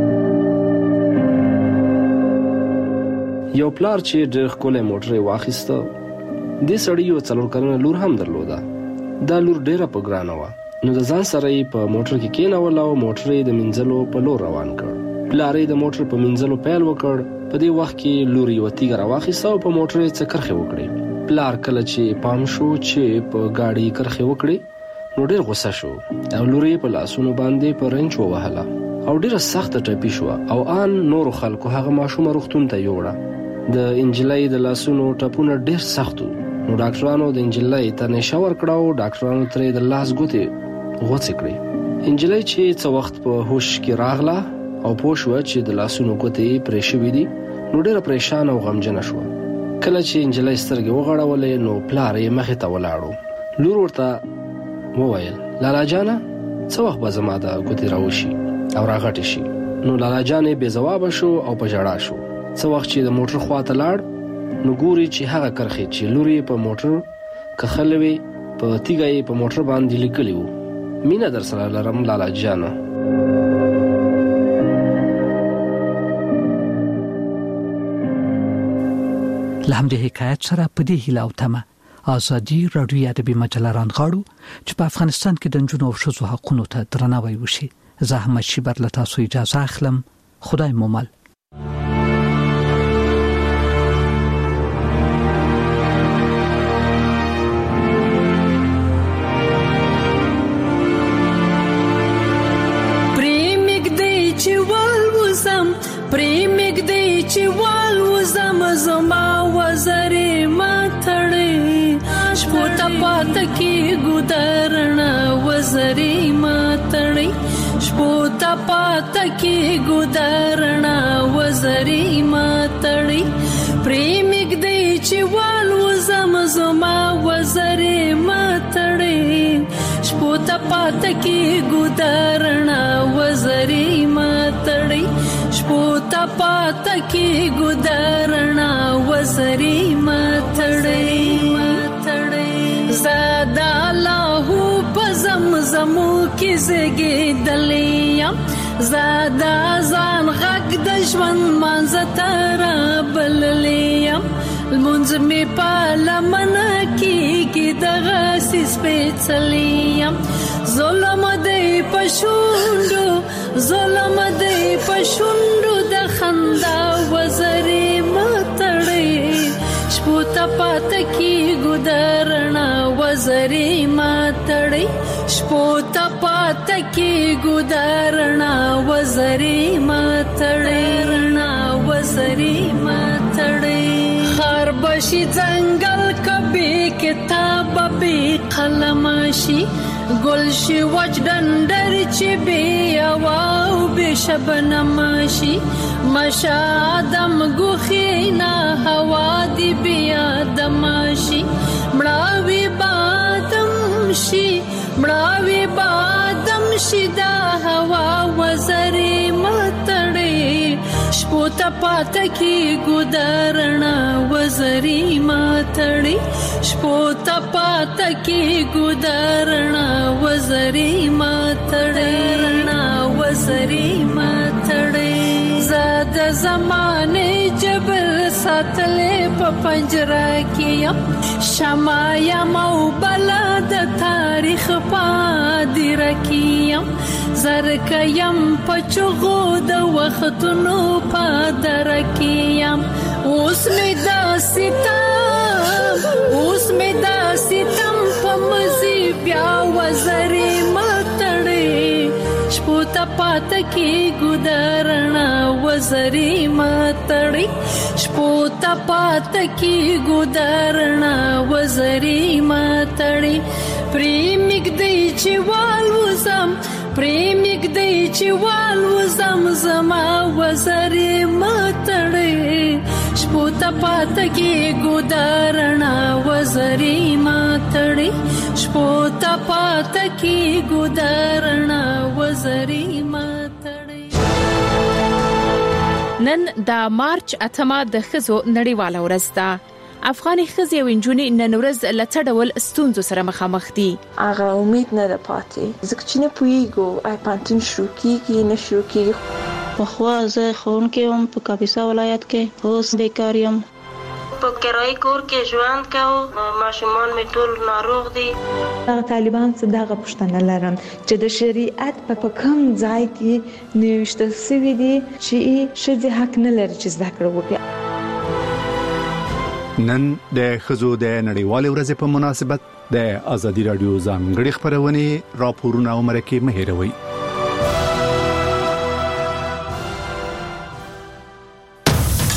یو پلار چې ډېر ښکلی موټر واخیسته، دې سړي یو 4 کلنه لور هم درلوده. دا لور ډېره په ګرانه وه، نو د ځان سره یې په موټر کې کېنول او موټر یې د مینځلو په لور روان کړ. پلار یې د موټر په مینځلو پیل وکړ. په دې وخت کې لور یې تیږه راواخیسته او په موټر یې څه کرښې وکړې. پلار کله چې پام شو چې په ګاډي کرښې وکړې نو ډېر غوسه شو او لور یې په لاسونو باندې په رنچ ووهله او ډېره سخته ټپي شوه او ان نورو خلکو هغه ماشومه روغتون ته یوړه. د انجلۍ د لاسونو ټپونه ډېر سخت وو، نو ډاکټرانو د انجلۍ ته نشه ورکړه او ډاکټرانو ترې د لاس ګوتې غوڅې کړې. انجلۍ چې څه وخت په هوش کې راغله او پوه شوه چې د لاسونو ګوتې پرې شوي دي، نو ډېره پریشانه او غمجنه شوه. کله چې انجلۍ سترګې وغړولې نو پلار یې مخې ته ولاړو. لور ورته وویل لالا جانه څه وخت به زما د ګوتې راوشي او راغټې شي. نو لالا جان یې بې ځوابه شو او په ژړا شو. څه وخت چې د موټر خواته لاړ نو ګوري چې هغه کرښې چې لور یې په موټر کښلې وې په تیږه یې په موټر باندې لیکلي وو: مینه در سره لرم لالا جانه. له همدې حکایت سره په دې هیله او تمه ازادي راډیو ادبي مجله راغړو چې په افغانستان کې د نجونو او ښځو حقوقو ته درناوی وشي. زه احمد شیبر له تاسو اجازه اخلم. خدای مو مل. پریمګ دی چې والوزم زما وزرې ماتړې شپو ته پات کې ګودرنا وزرې ماتړې شپو ته پات کې ګودرنا وزرې ماتړې پریمګ دی چې والوزم زما وزرې ماتړې شپو ته پات کې ګودرنا وزرې ماتړې شپو ته پات کې ګودرنا وزرې ماتړې زادا الله په زمزمو کې زګېدلې زادا ځان غږ د ژوند مانځ تر بللې المنځ می په لمنه کې دغه سپېڅلې ظلم دی پښوندو ظلم دی پښوندو د خندا وزرې ماتړې شپو ته پات کې ګودرنا وزرې ماتړې شپو ته پات کې ګودرنا وزرې ماتړې وزرې ماتړې خار بشي ځنګل کبي کتاب به قلم شي گل شي وچ ډنډر چې بي او به شبنم شي مشادم غخینا هوا دی بیا دم شي مړاوي بادم شي مړاوي بادم شي دا هوا وزرې ماتړې شپو ته پات کې ګودرنا وزرې ماتړې شپو ته پات کې ګودرنا وزرې ماتړې وزرې ماتړې زاد زمانه جبل ساتلې په پنجره کې شمع یم او بلا د تاریخ پادر کې زرک یم پچغو د وختونو پادر کې اوس می دا ستم په مزي بیا وزرې ماتړې شپو ته پات کې ګودرنا وزرې ماتړې شپو ته پات کې ګودرنا وزرې ماتړې پریمګ دی چې والوزم پریمګ دی چې والوزم زما وزرې ماتړې شپو ته پات کې ګودرنا وزرې ماتړې شپو ته پات کې ګودرنا وزرې ماتړې نن د مارچ 8 د ښځو نړیواله ورځ ده. افغاني ښځې او نجونې نن ورځ له څه ډول ستونزو سره مخامخ دي. هغه امید نه ده پاتې ځکه چې نه پوهیږو آیا پانتون شروع کیږي نه شروع کیږي. پخوا زه ښوونکې وم په کاپیسا ولایت کې، اوس بیکار یم. په کرایي کور کې ژوند کوم، ماشومان مې ټول ناروغ دي. هغه طالبان څه دغه پوښتنه لرم چې د شریعت په کوم ځای کې نوښتل شوی دی چې ښځې حق نه لري چې زده کړه وکړي. نن د ښځو د نړیوالې ورځې په مناسبت د ازادي رادیو ځانګړي خبرونه راپورونه او مرکې مه هېروئ.